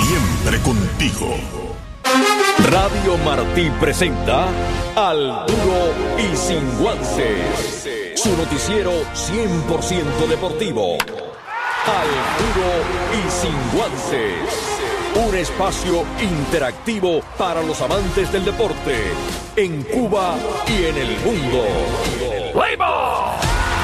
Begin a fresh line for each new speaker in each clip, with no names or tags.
siempre contigo.
Radio Martí presenta Al Duro y Sin Guances, su noticiero 100% deportivo. Al Duro y Sin Guances, un espacio interactivo para los amantes del deporte en Cuba y en el mundo. ¡Play-ball!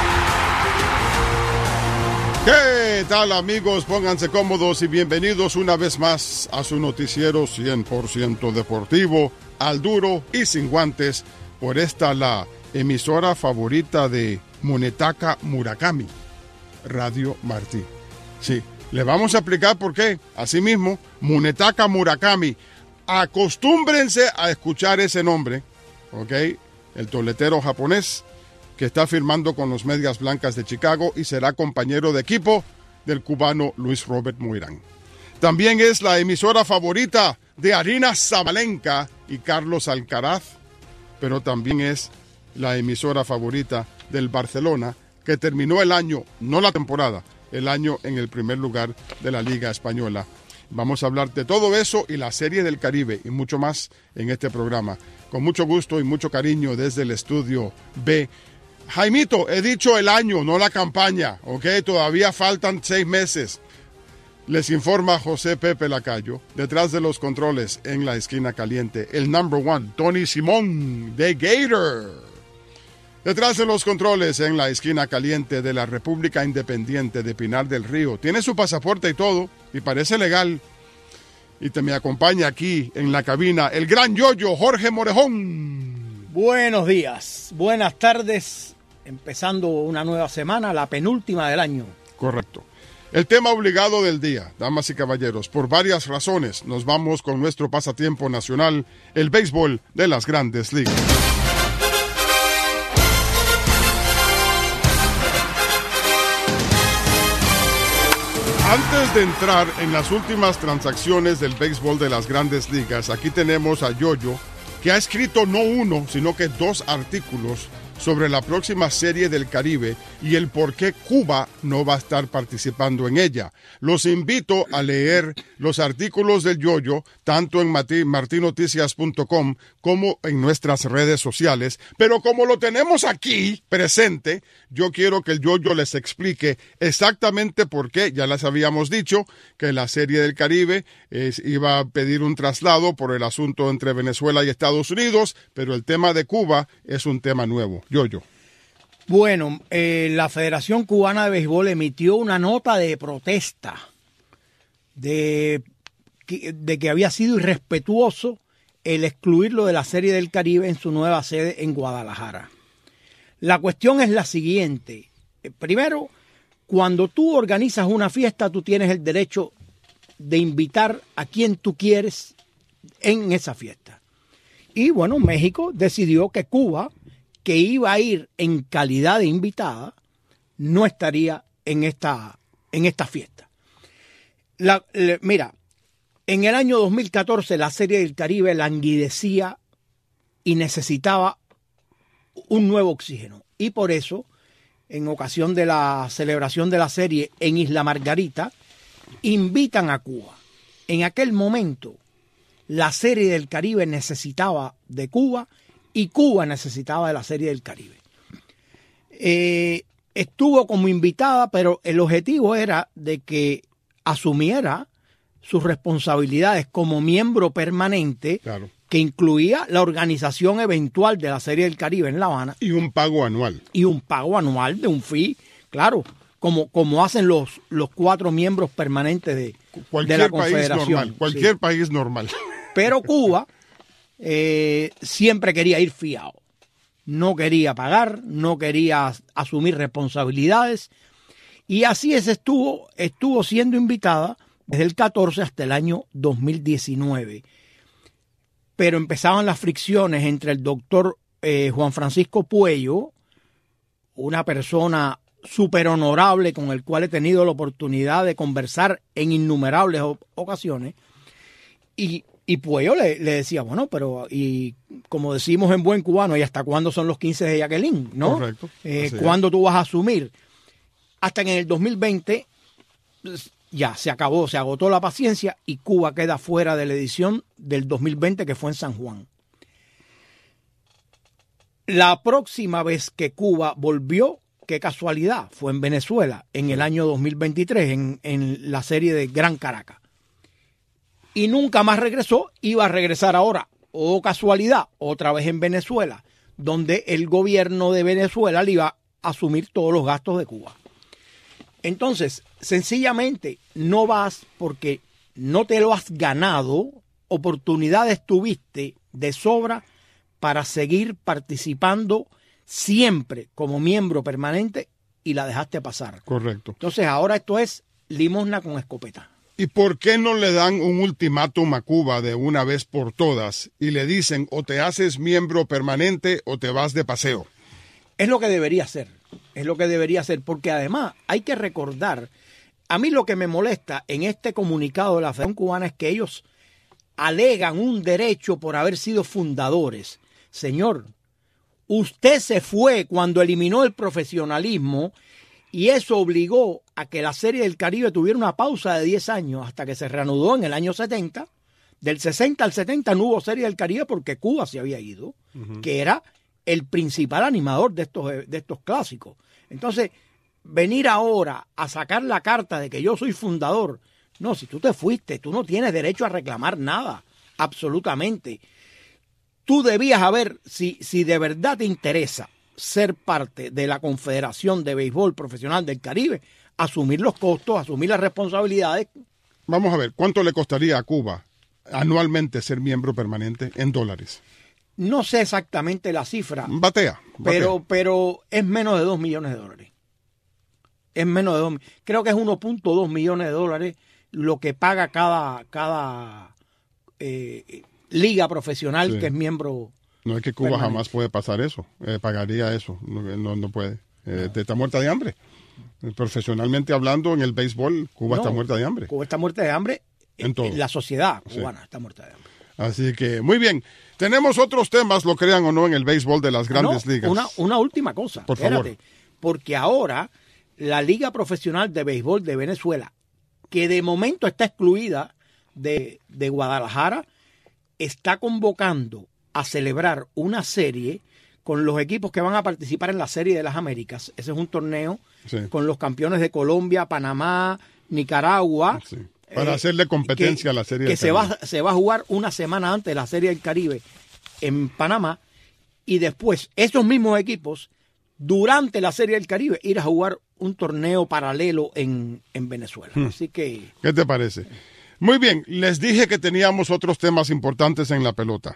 ¿Qué tal, amigos? Pónganse cómodos y bienvenidos una vez más a su noticiero 100% deportivo, Al Duro y Sin Guantes, por esta la emisora favorita de Munetaka Murakami, Radio Martí. Sí, le vamos a explicar por qué. Asimismo, Munetaka Murakami. Acostúmbrense a escuchar ese nombre, ¿ok? El toletero japonés que está firmando con los Medias Blancas de Chicago y será compañero de equipo del cubano Luis Robert Moirán. También es la emisora favorita de Arina Zabalenka y Carlos Alcaraz, pero también es la emisora favorita del Barcelona, que terminó el año, no la temporada, el año en el primer lugar de la Liga Española. Vamos a hablar de todo eso y la Serie del Caribe y mucho más en este programa. Con mucho gusto y mucho cariño desde el estudio B. Jaimito, he dicho el año, no la campaña, ¿ok? Todavía faltan 6 meses. Les informa José Pepe Lacayo, detrás de los controles en la esquina caliente, el number one, Tony Simón, de Gator. Detrás de los controles en la esquina caliente de la República Independiente de Pinar del Río. Tiene su pasaporte y todo, y parece legal. Y te me acompaña aquí en la cabina el gran yoyo, Jorge Morejón.
Buenos días, buenas tardes, empezando una nueva semana, la penúltima del año.
Correcto. El tema obligado del día, damas y caballeros, por varias razones, nos vamos con nuestro pasatiempo nacional, el béisbol de las Grandes Ligas. Antes de entrar en las últimas transacciones del béisbol de las Grandes Ligas, aquí tenemos a Yoyo, que ha escrito no uno, sino que 2 artículos sobre la próxima Serie del Caribe y el por qué Cuba no va a estar participando en ella. Los invito a leer los artículos del Yoyo, tanto en martinoticias.com como en nuestras redes sociales, pero como lo tenemos aquí presente, yo quiero que el Yoyo les explique exactamente por qué. Ya les habíamos dicho que la Serie del Caribe iba a pedir un traslado por el asunto entre Venezuela y Estados Unidos, pero el tema de Cuba es un tema nuevo. Yoyo.
Bueno, la Federación Cubana de Béisbol emitió una nota de protesta de que había sido irrespetuoso el excluirlo de la Serie del Caribe en su nueva sede en Guadalajara. La cuestión es la siguiente. Primero, cuando tú organizas una fiesta, tú tienes el derecho de invitar a quien tú quieres en esa fiesta. Y bueno, México decidió que Cuba, que iba a ir en calidad de invitada, no estaría en esta fiesta. Mira, en el año 2014 la Serie del Caribe languidecía y necesitaba un nuevo oxígeno. Y por eso, en ocasión de la celebración de la serie en Isla Margarita, invitan a Cuba. En aquel momento, la Serie del Caribe necesitaba de Cuba y Cuba necesitaba de la Serie del Caribe. Estuvo como invitada, pero el objetivo era de que asumiera sus responsabilidades como miembro permanente, claro, que incluía la organización eventual de la Serie del Caribe en La Habana.
Y un pago anual.
Y un pago anual de un fee, claro, como hacen los 4 miembros permanentes de la Confederación.
Cualquier país normal.
Pero Cuba siempre quería ir fiado. No quería pagar, no quería asumir responsabilidades. Y así estuvo siendo invitada desde el 14 hasta el año 2019. Pero empezaban las fricciones entre el doctor Juan Francisco Puello, una persona súper honorable con el cual he tenido la oportunidad de conversar en innumerables ocasiones, y Puello le decía, bueno, pero y como decimos en buen cubano, ¿y hasta cuándo son los 15 de Jacqueline? ¿No?
Correcto.
¿Cuándo tú vas a asumir? Hasta que en el 2020 ya se acabó, se agotó la paciencia y Cuba queda fuera de la edición del 2020 que fue en San Juan. La próxima vez que Cuba volvió, qué casualidad, fue en Venezuela en el año 2023 en la serie de Gran Caracas. Y nunca más regresó, iba a regresar ahora, oh casualidad, otra vez en Venezuela, donde el gobierno de Venezuela le iba a asumir todos los gastos de Cuba. Entonces, sencillamente no vas porque no te lo has ganado, oportunidades tuviste de sobra para seguir participando siempre como miembro permanente y la dejaste pasar.
Correcto.
Entonces ahora esto es limosna con escopeta.
¿Y por qué no le dan un ultimátum a Cuba de una vez por todas y le dicen o te haces miembro permanente o te vas de paseo?
Es lo que debería ser. Es lo que debería ser, porque además hay que recordar, a mí lo que me molesta en este comunicado de la Federación Cubana es que ellos alegan un derecho por haber sido fundadores. Señor, usted se fue cuando eliminó el profesionalismo y eso obligó a que la Serie del Caribe tuviera una pausa de 10 años hasta que se reanudó en el año 70. Del 60 al 70 no hubo Serie del Caribe porque Cuba se había ido, que era el principal animador de estos clásicos. Entonces, venir ahora a sacar la carta de que yo soy fundador, no, si tú te fuiste, tú no tienes derecho a reclamar nada, absolutamente. Tú debías haber, si de verdad te interesa ser parte de la Confederación de Béisbol Profesional del Caribe, asumir los costos, asumir las responsabilidades.
Vamos a ver, ¿cuánto le costaría a Cuba anualmente ser miembro permanente en dólares?
No sé exactamente la cifra.
Batea.
Pero es menos de $2 millones. Es menos de 2. Creo que es 1.2 millones de dólares lo que paga cada liga profesional que es miembro.
No es que Cuba
permanente.
jamás puede pasar eso. Pagaría eso. No puede. Está muerta de hambre. Profesionalmente hablando, en el béisbol, Cuba está muerta de hambre.
Cuba está muerta de hambre. En todo. La sociedad cubana está muerta de hambre.
Así que, muy bien. Tenemos otros temas, lo crean o no, en el béisbol de las grandes ligas.
Una última cosa.
Por favor.
Porque ahora la Liga Profesional de Béisbol de Venezuela, que de momento está excluida de Guadalajara, está convocando a celebrar una serie con los equipos que van a participar en la Serie de las Américas. Ese es un torneo con los campeones de Colombia, Panamá, Nicaragua.
Sí. Para hacerle competencia a la Serie del Caribe.
Se va a jugar una semana antes de la Serie del Caribe en Panamá y después esos mismos equipos durante la Serie del Caribe ir a jugar un torneo paralelo en Venezuela. Así que...
¿Qué te parece? Muy bien, les dije que teníamos otros temas importantes en la pelota.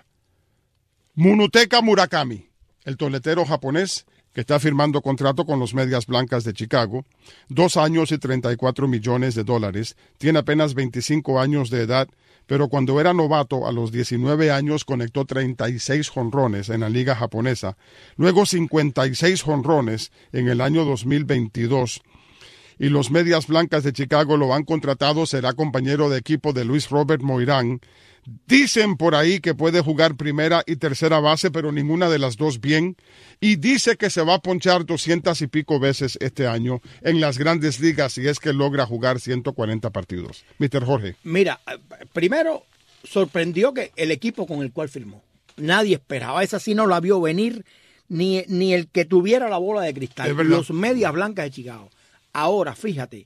Munutaka Murakami, el toletero japonés que está firmando contrato con los Medias Blancas de Chicago, 2 años y $34 millones, tiene apenas 25 años de edad, pero cuando era novato, a los 19 años, conectó 36 jonrones en la liga japonesa, luego 56 jonrones en el año 2022, y los Medias Blancas de Chicago lo han contratado, será compañero de equipo de Luis Robert Moirán. Dicen por ahí que puede jugar primera y tercera base, pero ninguna de las dos bien. Y dice que se va a ponchar 200 y pico veces este año en las grandes ligas si es que logra jugar 140 partidos. Mr. Jorge.
Mira, primero sorprendió que el equipo con el cual firmó. Nadie esperaba. Esa sí no la vio venir ni el que tuviera la bola de cristal. Los Medias Blancas de Chicago. Ahora, fíjate,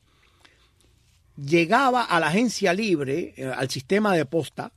llegaba a la agencia libre, al sistema de posta,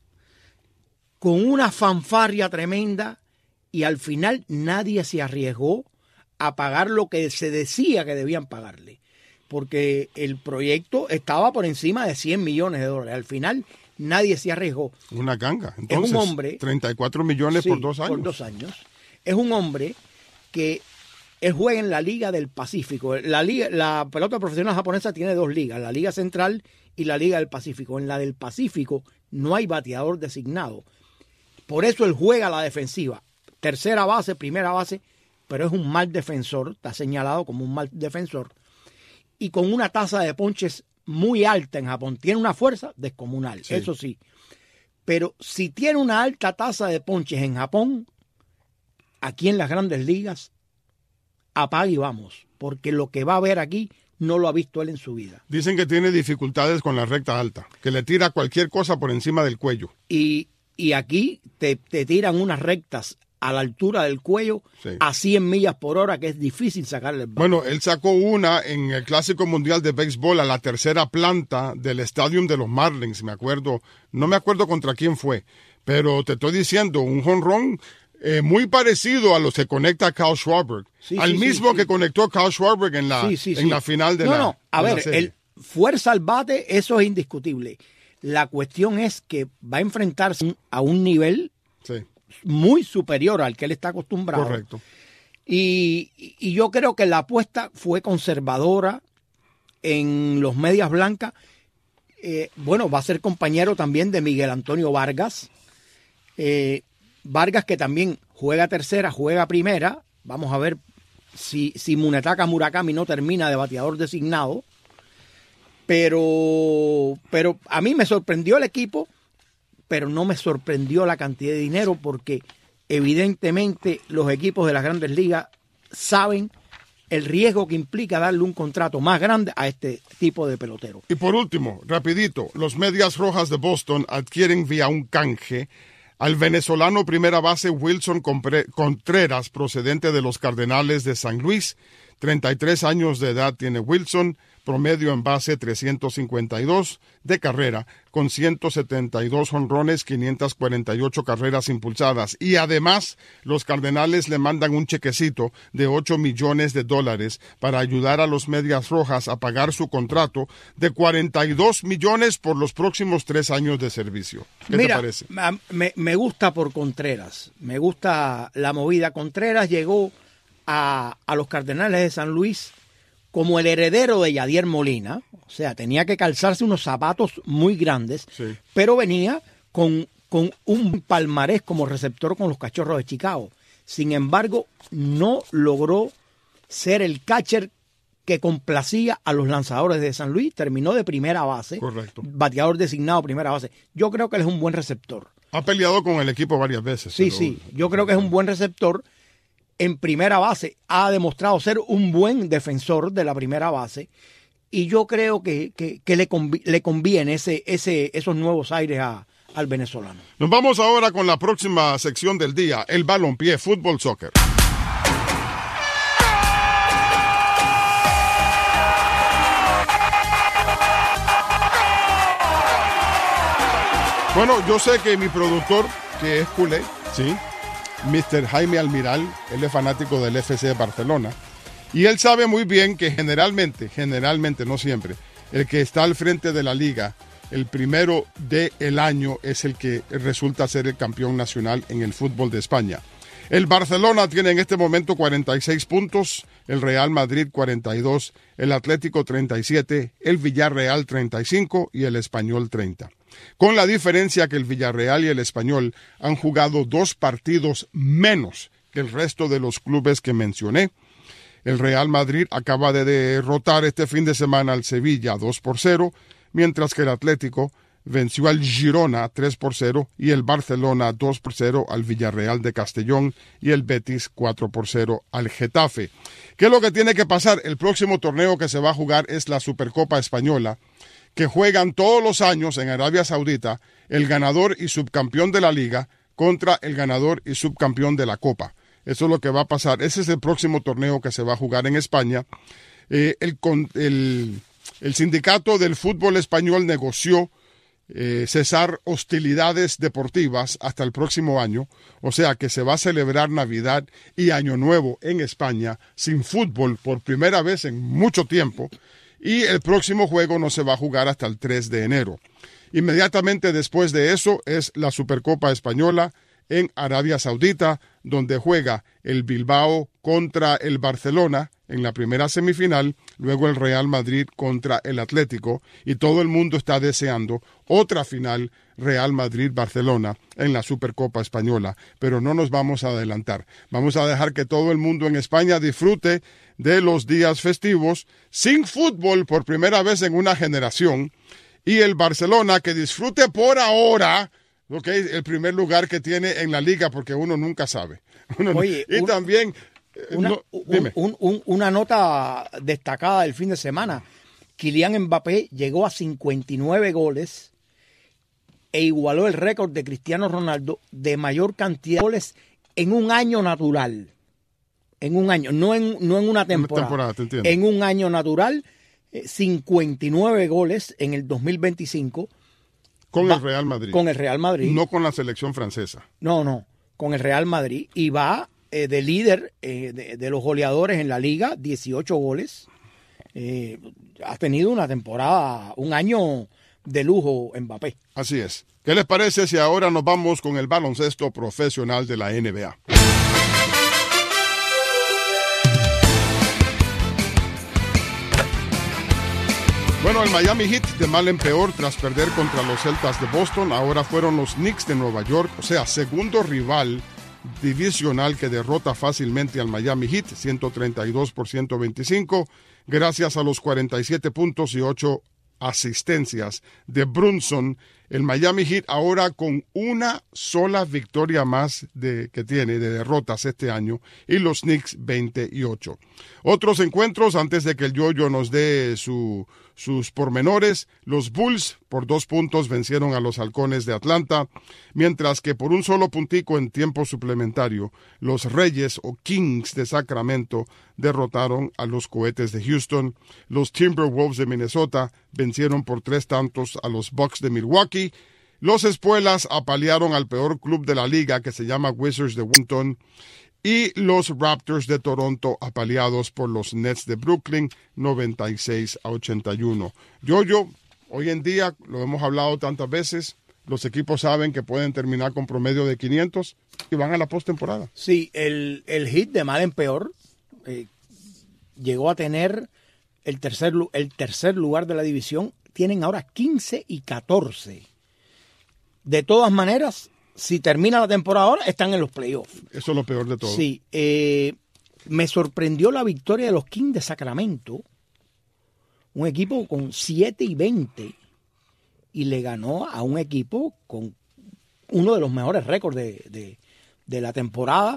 con una fanfarria tremenda y al final nadie se arriesgó a pagar lo que se decía que debían pagarle, porque el proyecto estaba por encima de $100 millones. Al final nadie se arriesgó.
Una ganga. Entonces,
es un hombre,
34 millones por 2 años.
Por 2 años. Es un hombre que él juega en la Liga del Pacífico. La pelota profesional japonesa tiene 2 ligas, la Liga Central y la Liga del Pacífico. En la del Pacífico no hay bateador designado. Por eso él juega a la defensiva. Tercera base, primera base, pero es un mal defensor, está señalado como un mal defensor. Y con una tasa de ponches muy alta en Japón. Tiene una fuerza descomunal, sí. Eso sí. Pero si tiene una alta tasa de ponches en Japón, aquí en las grandes ligas, apaga y vamos. Porque lo que va a haber aquí no lo ha visto él en su vida.
Dicen que tiene dificultades con la recta alta, que le tira cualquier cosa por encima del cuello.
Y aquí te tiran unas rectas a la altura del cuello, sí, a 100 millas por hora, que es difícil sacarle el bate.
Bueno, él sacó una en el Clásico Mundial de Béisbol a la tercera planta del Estadio de los Marlins, me acuerdo. No me acuerdo contra quién fue, pero te estoy diciendo, un jonrón muy parecido a los que conecta Kyle Schwarber. Sí, al mismo que conectó Kyle Schwarber en la final de
la
serie.
El fuerza al bate, eso es indiscutible. La cuestión es que va a enfrentarse a un nivel muy superior al que él está acostumbrado.
Correcto.
Y yo creo que la apuesta fue conservadora en los medias blancas. Va a ser compañero también de Miguel Antonio Vargas. Vargas, que también juega tercera, juega primera. Vamos a ver si Munetaka Murakami no termina de bateador designado. Pero a mí me sorprendió el equipo, pero no me sorprendió la cantidad de dinero, porque evidentemente los equipos de las Grandes Ligas saben el riesgo que implica darle un contrato más grande a este tipo de pelotero.
Y por último, rapidito, los Medias Rojas de Boston adquieren vía un canje al venezolano primera base Wilson Contreras, procedente de los Cardenales de San Luis. 33 años de edad tiene Wilson, promedio en base 352 de carrera, con 172 jonrones, 548 carreras impulsadas. Y además, los Cardenales le mandan un chequecito de $8 millones para ayudar a los Medias Rojas a pagar su contrato de $42 millones por los próximos 3 años de servicio. ¿Qué te parece?
Me gusta por Contreras, me gusta la movida. Contreras llegó a los Cardenales de San Luis como el heredero de Yadier Molina, o sea, tenía que calzarse unos zapatos muy grandes, sí, pero venía con un palmarés como receptor con los Cachorros de Chicago. Sin embargo, no logró ser el catcher que complacía a los lanzadores de San Luis. Terminó de primera base.
Correcto.
Bateador designado primera base. Yo creo que él es un buen receptor.
Ha peleado con el equipo varias veces.
Sí, yo creo que es un buen receptor. En primera base ha demostrado ser un buen defensor de la primera base, y yo creo que le conviene esos nuevos aires al venezolano.
Nos vamos ahora con la próxima sección del día, el balompié, fútbol, soccer. Bueno, yo sé que mi productor, que es culé, sí, Mr. Jaime Almiral, él es fanático del FC Barcelona, y él sabe muy bien que generalmente, no siempre, el que está al frente de la liga, el primero del año, es el que resulta ser el campeón nacional en el fútbol de España. El Barcelona tiene en este momento 46 puntos, el Real Madrid 42, el Atlético 37, el Villarreal 35 y el Español 30. Con la diferencia que el Villarreal y el Español han jugado 2 partidos menos que el resto de los clubes que mencioné. El Real Madrid acaba de derrotar este fin de semana al Sevilla 2-0, mientras que el Atlético venció al Girona 3-0 y el Barcelona 2-0 al Villarreal de Castellón y el Betis 4-0 al Getafe. ¿Qué es lo que tiene que pasar? El próximo torneo que se va a jugar es la Supercopa Española, que juegan todos los años en Arabia Saudita el ganador y subcampeón de la liga contra el ganador y subcampeón de la Copa. Eso es lo que va a pasar. Ese es el próximo torneo que se va a jugar en España. El sindicato del fútbol español negoció cesar hostilidades deportivas hasta el próximo año, o sea que se va a celebrar Navidad y Año Nuevo en España sin fútbol por primera vez en mucho tiempo. Y el próximo juego no se va a jugar hasta el 3 de enero. Inmediatamente después de eso es la Supercopa Española en Arabia Saudita, donde juega el Bilbao contra el Barcelona en la primera semifinal, luego el Real Madrid contra el Atlético, y todo el mundo está deseando otra final Real Madrid-Barcelona en la Supercopa Española, pero no nos vamos a adelantar. Vamos a dejar que todo el mundo en España disfrute de los días festivos sin fútbol por primera vez en una generación, y el Barcelona que disfrute por ahora, el primer lugar que tiene en la liga, porque uno nunca sabe. También Dime.
Una nota destacada del fin de semana. Kylian Mbappé llegó a 59 goles e igualó el récord de Cristiano Ronaldo de mayor cantidad de goles en un año natural. En un año, no en una temporada.
Te entiendo.
En un año natural, 59 goles en el 2025.
Con el Real Madrid.
Con el Real Madrid.
No con la selección francesa.
No, con el Real Madrid. Y va de líder de los goleadores en la liga, 18 goles. Ha tenido una temporada, un año de lujo Mbappé.
Así es. ¿Qué les parece si ahora nos vamos con el baloncesto profesional de la NBA? Bueno, el Miami Heat de mal en peor tras perder contra los Celtas de Boston. Ahora fueron los Knicks de Nueva York, o sea, segundo rival divisional que derrota fácilmente al Miami Heat, 132-125, gracias a los 47 puntos y 8 asistencias de Brunson. El Miami Heat ahora con una sola victoria más que tiene de derrotas este año, y los Knicks 28. Otros encuentros antes de que el Yoyo nos dé sus pormenores. Los Bulls por 2 puntos vencieron a los Halcones de Atlanta, mientras que por un solo puntico en tiempo suplementario, los Reyes o Kings de Sacramento derrotaron a los Cohetes de Houston. Los Timberwolves de Minnesota vencieron por 3 tantos a los Bucks de Milwaukee. Los Espuelas apalearon al peor club de la liga, que se llama Wizards de Washington. Y los Raptors de Toronto apaleados por los Nets de Brooklyn, 96-81. Yoyo, hoy en día, lo hemos hablado tantas veces, los equipos saben que pueden terminar con promedio de 500 y van a la postemporada.
Sí, el Heat de mal en peor llegó a tener el tercer lugar de la división. Tienen ahora 15 y 14. De todas maneras, si termina la temporada ahora, están en los playoffs.
Eso es lo peor de todo.
Sí. Me sorprendió la victoria de los Kings de Sacramento, un equipo con 7-20, y le ganó a un equipo con uno de los mejores récords de la temporada.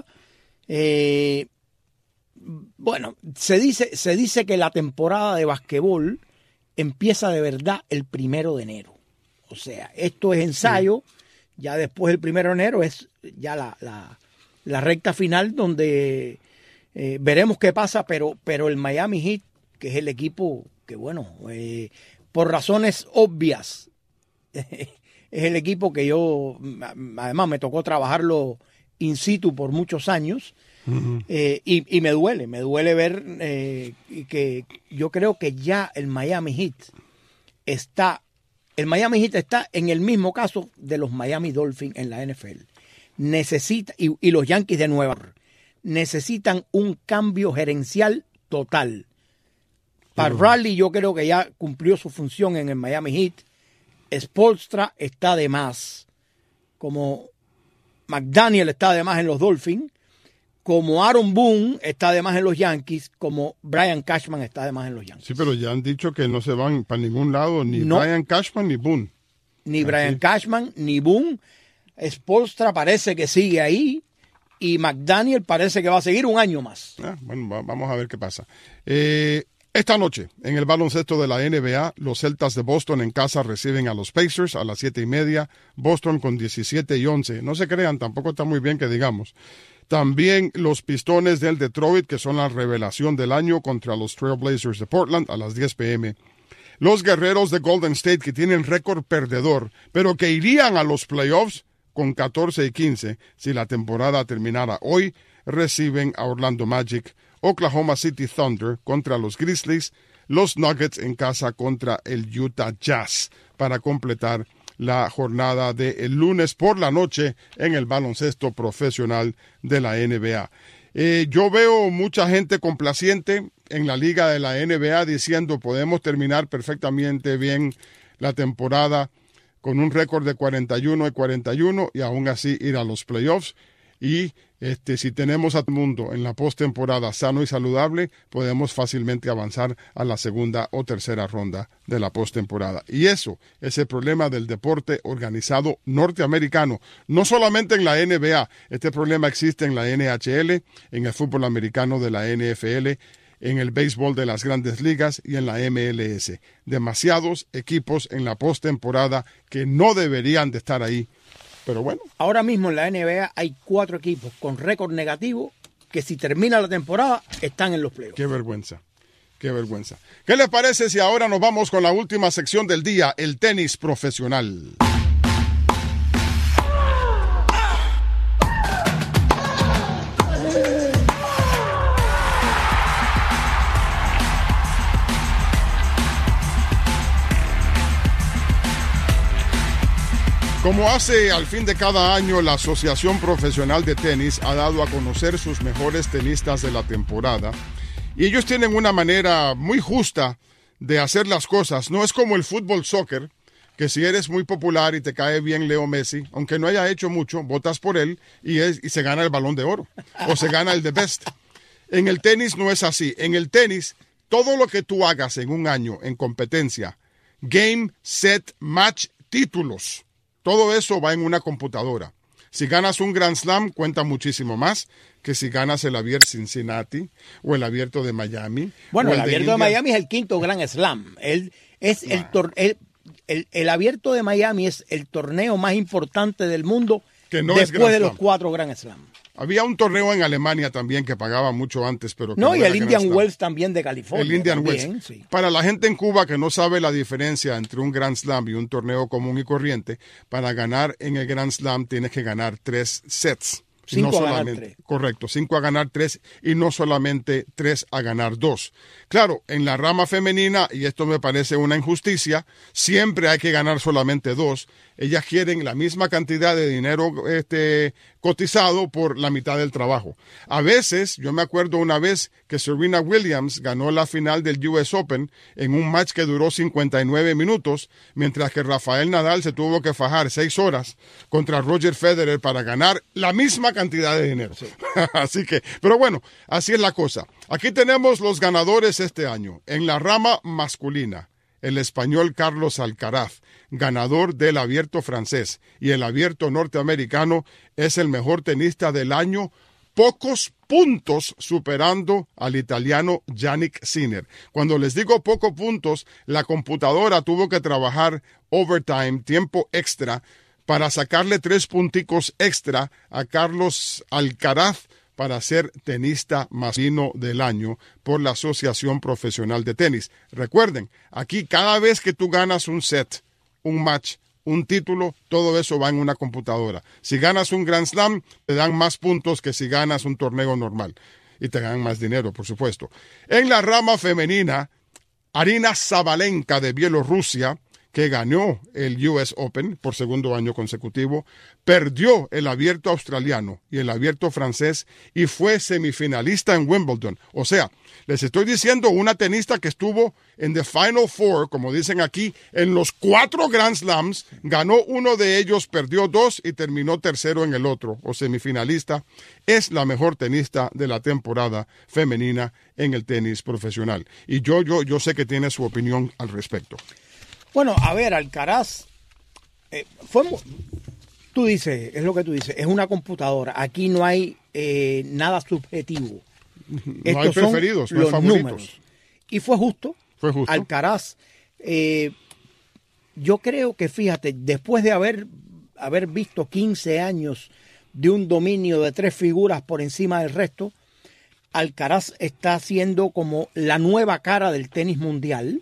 Bueno, se dice que la temporada de basquetbol empieza de verdad el 1 de enero. O sea, esto es ensayo. Sí. Ya después del 1 de enero es ya la recta final donde veremos qué pasa, pero el Miami Heat, que es el equipo que, bueno, por razones obvias, es el equipo que yo, además me tocó trabajarlo in situ por muchos años. Uh-huh. Y me duele ver que yo creo que ya el Miami Heat está en el mismo caso de los Miami Dolphins en la NFL. Necesita, y los Yankees de Nueva York, necesitan un cambio gerencial total. Pat Riley yo creo que ya cumplió su función en el Miami Heat. Spoelstra está de más. Como McDaniel está de más en los Dolphins. Como Aaron Boone está de más en los Yankees, como Brian Cashman está de más en los Yankees.
Sí, pero ya han dicho que no se van para ningún lado, ni no. Brian Cashman ni Boone.
Ni Brian Cashman ni Boone. Spoelstra parece que sigue ahí y McDaniel parece que va a seguir un año más.
Bueno, vamos a ver qué pasa. Esta noche, en el baloncesto de la NBA, los Celtas de Boston en casa reciben a los Pacers a las 7:30. Boston con 17-11. No se crean, tampoco está muy bien que digamos. También los Pistones del Detroit, que son la revelación del año, contra los Trailblazers de Portland a las 10 p.m. Los Guerreros de Golden State, que tienen récord perdedor, pero que irían a los playoffs con 14-15 si la temporada terminara hoy, reciben a Orlando Magic. Oklahoma City Thunder contra los Grizzlies. Los Nuggets en casa contra el Utah Jazz para completar la jornada del lunes por la noche en el baloncesto profesional de la NBA. Yo veo mucha gente complaciente en la liga de la NBA diciendo podemos terminar perfectamente bien la temporada con un récord de 41-41 y aún así ir a los playoffs. y si tenemos a todo el mundo en la postemporada sano y saludable, podemos fácilmente avanzar a la segunda o tercera ronda de la postemporada. Y eso es el problema del deporte organizado norteamericano, no solamente en la NBA. Este problema existe en la NHL, en el fútbol americano de la NFL, en el béisbol de las grandes ligas y en la MLS. Demasiados equipos en la postemporada que no deberían de estar ahí. Pero bueno.
Ahora mismo en la NBA hay 4 equipos con récord negativo que si termina la temporada están en los playoffs.
Qué vergüenza, qué vergüenza. ¿Qué les parece si ahora nos vamos con la última sección del día, el tenis profesional? Como hace al fin de cada año, la Asociación Profesional de Tenis ha dado a conocer sus mejores tenistas de la temporada. Y ellos tienen una manera muy justa de hacer las cosas. No es como el fútbol soccer, que si eres muy popular y te cae bien Leo Messi, aunque no haya hecho mucho, votas por él y se gana el Balón de Oro o se gana el The Best. En el tenis no es así. En el tenis, todo lo que tú hagas en un año en competencia, game, set, match, títulos, todo eso va en una computadora. Si ganas un Grand Slam, cuenta muchísimo más que si ganas el Abierto de Cincinnati o el Abierto de Miami.
Bueno, el Abierto de Miami es el 5º Grand Slam. El Abierto de Miami es el torneo más importante del mundo después de los 4 Grand Slam.
Había un torneo en Alemania también que pagaba mucho antes, pero que
no, y el Indian Wells también de California.
El Indian
también,
Wells.
Sí.
Para la gente en Cuba que no sabe la diferencia entre un Grand Slam y un torneo común y corriente, para ganar en el Grand Slam tienes que ganar 3 sets.
5 a ganar 3.
Correcto, 5 a ganar 3 y no solamente 3 a ganar 2. Claro, en la rama femenina, y esto me parece una injusticia, siempre hay que ganar solamente 2. Ellas quieren la misma cantidad de dinero cotizado por la mitad del trabajo. A veces, yo me acuerdo una vez que Serena Williams ganó la final del US Open en un match que duró 59 minutos, mientras que Rafael Nadal se tuvo que fajar 6 horas contra Roger Federer para ganar la misma cantidad de dinero. Sí. Así que, pero bueno, así es la cosa. Aquí tenemos los ganadores este año. En la rama masculina, el español Carlos Alcaraz, ganador del Abierto francés y el Abierto norteamericano, es el mejor tenista del año, pocos puntos superando al italiano Jannik Sinner. Cuando les digo pocos puntos, la computadora tuvo que trabajar overtime, tiempo extra, para sacarle 3 punticos extra a Carlos Alcaraz para ser tenista masculino del año por la Asociación Profesional de Tenis. Recuerden, aquí cada vez que tú ganas un set, un match, un título, todo eso va en una computadora. Si ganas un Grand Slam, te dan más puntos que si ganas un torneo normal. Y te dan más dinero, por supuesto. En la rama femenina, Arina Sabalenka de Bielorrusia, que ganó el US Open por 2º año consecutivo, perdió el Abierto australiano y el Abierto francés y fue semifinalista en Wimbledon. O sea, les estoy diciendo una tenista que estuvo en the Final Four, como dicen aquí, en los 4 Grand Slams, ganó uno de ellos, perdió 2 y terminó tercero en el otro, o semifinalista. Es la mejor tenista de la temporada femenina en el tenis profesional. Y yo sé que tiene su opinión al respecto.
Bueno, a ver, Alcaraz, tú dices, es lo que tú dices, es una computadora. Aquí no hay nada subjetivo.
No hay preferidos, no hay favoritos.
Números. Y fue justo.
Fue justo.
Alcaraz, yo creo que, fíjate, después de haber visto 15 años de un dominio de 3 figuras por encima del resto, Alcaraz está siendo como la nueva cara del tenis mundial.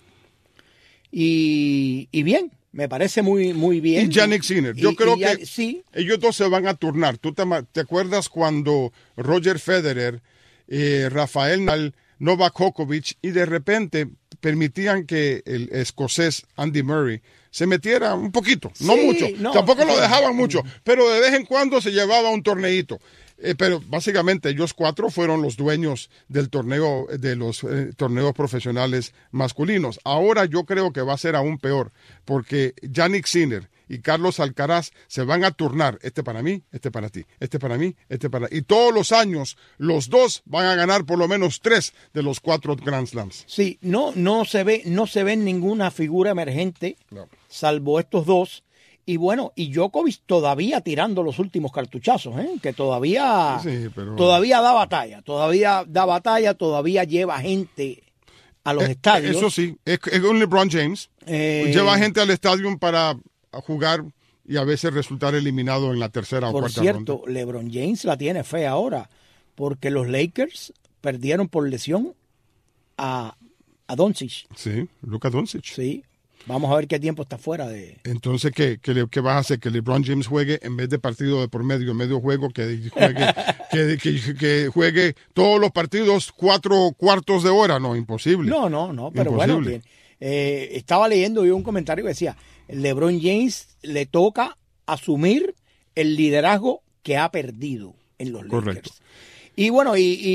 Y bien, me parece muy, muy bien.
Y Jannik Sinner, yo creo que
sí.
Ellos dos se van a turnar. ¿Tú te acuerdas cuando Roger Federer, Rafael Nadal, Novak Djokovic, y de repente permitían que el escocés Andy Murray se metiera un poquito, no mucho, tampoco lo dejaban mucho, pero de vez en cuando se llevaba un torneito. Pero básicamente ellos 4 fueron los dueños del torneo, de los torneos profesionales masculinos. Ahora yo creo que va a ser aún peor, porque Jannik Sinner y Carlos Alcaraz se van a turnar. Este para mí, este para ti, este para mí, este para... Y todos los años, los dos van a ganar por lo menos 3 de los 4 Grand Slams.
Sí, no se ve ninguna figura emergente,
No.
salvo estos dos. Y bueno, y Djokovic todavía tirando los últimos cartuchazos, que todavía da batalla, todavía lleva gente a los estadios.
Eso sí, es un LeBron James. Lleva gente al estadio para jugar y a veces resultar eliminado en la tercera o cuarta ronda.
Por cierto, LeBron James la tiene fea ahora, porque los Lakers perdieron por lesión a Doncic.
Sí, Luka Doncic.
Sí. Vamos a ver qué tiempo está fuera de...
Entonces, ¿qué vas a hacer? ¿Que LeBron James juegue en vez de partido de por medio juego? Que juegue todos los partidos 4 cuartos de hora. No, imposible.
No, pero imposible. Bueno, estaba leyendo yo un comentario que decía, LeBron James le toca asumir el liderazgo que ha perdido en los Lakers.
Correcto.
Y bueno,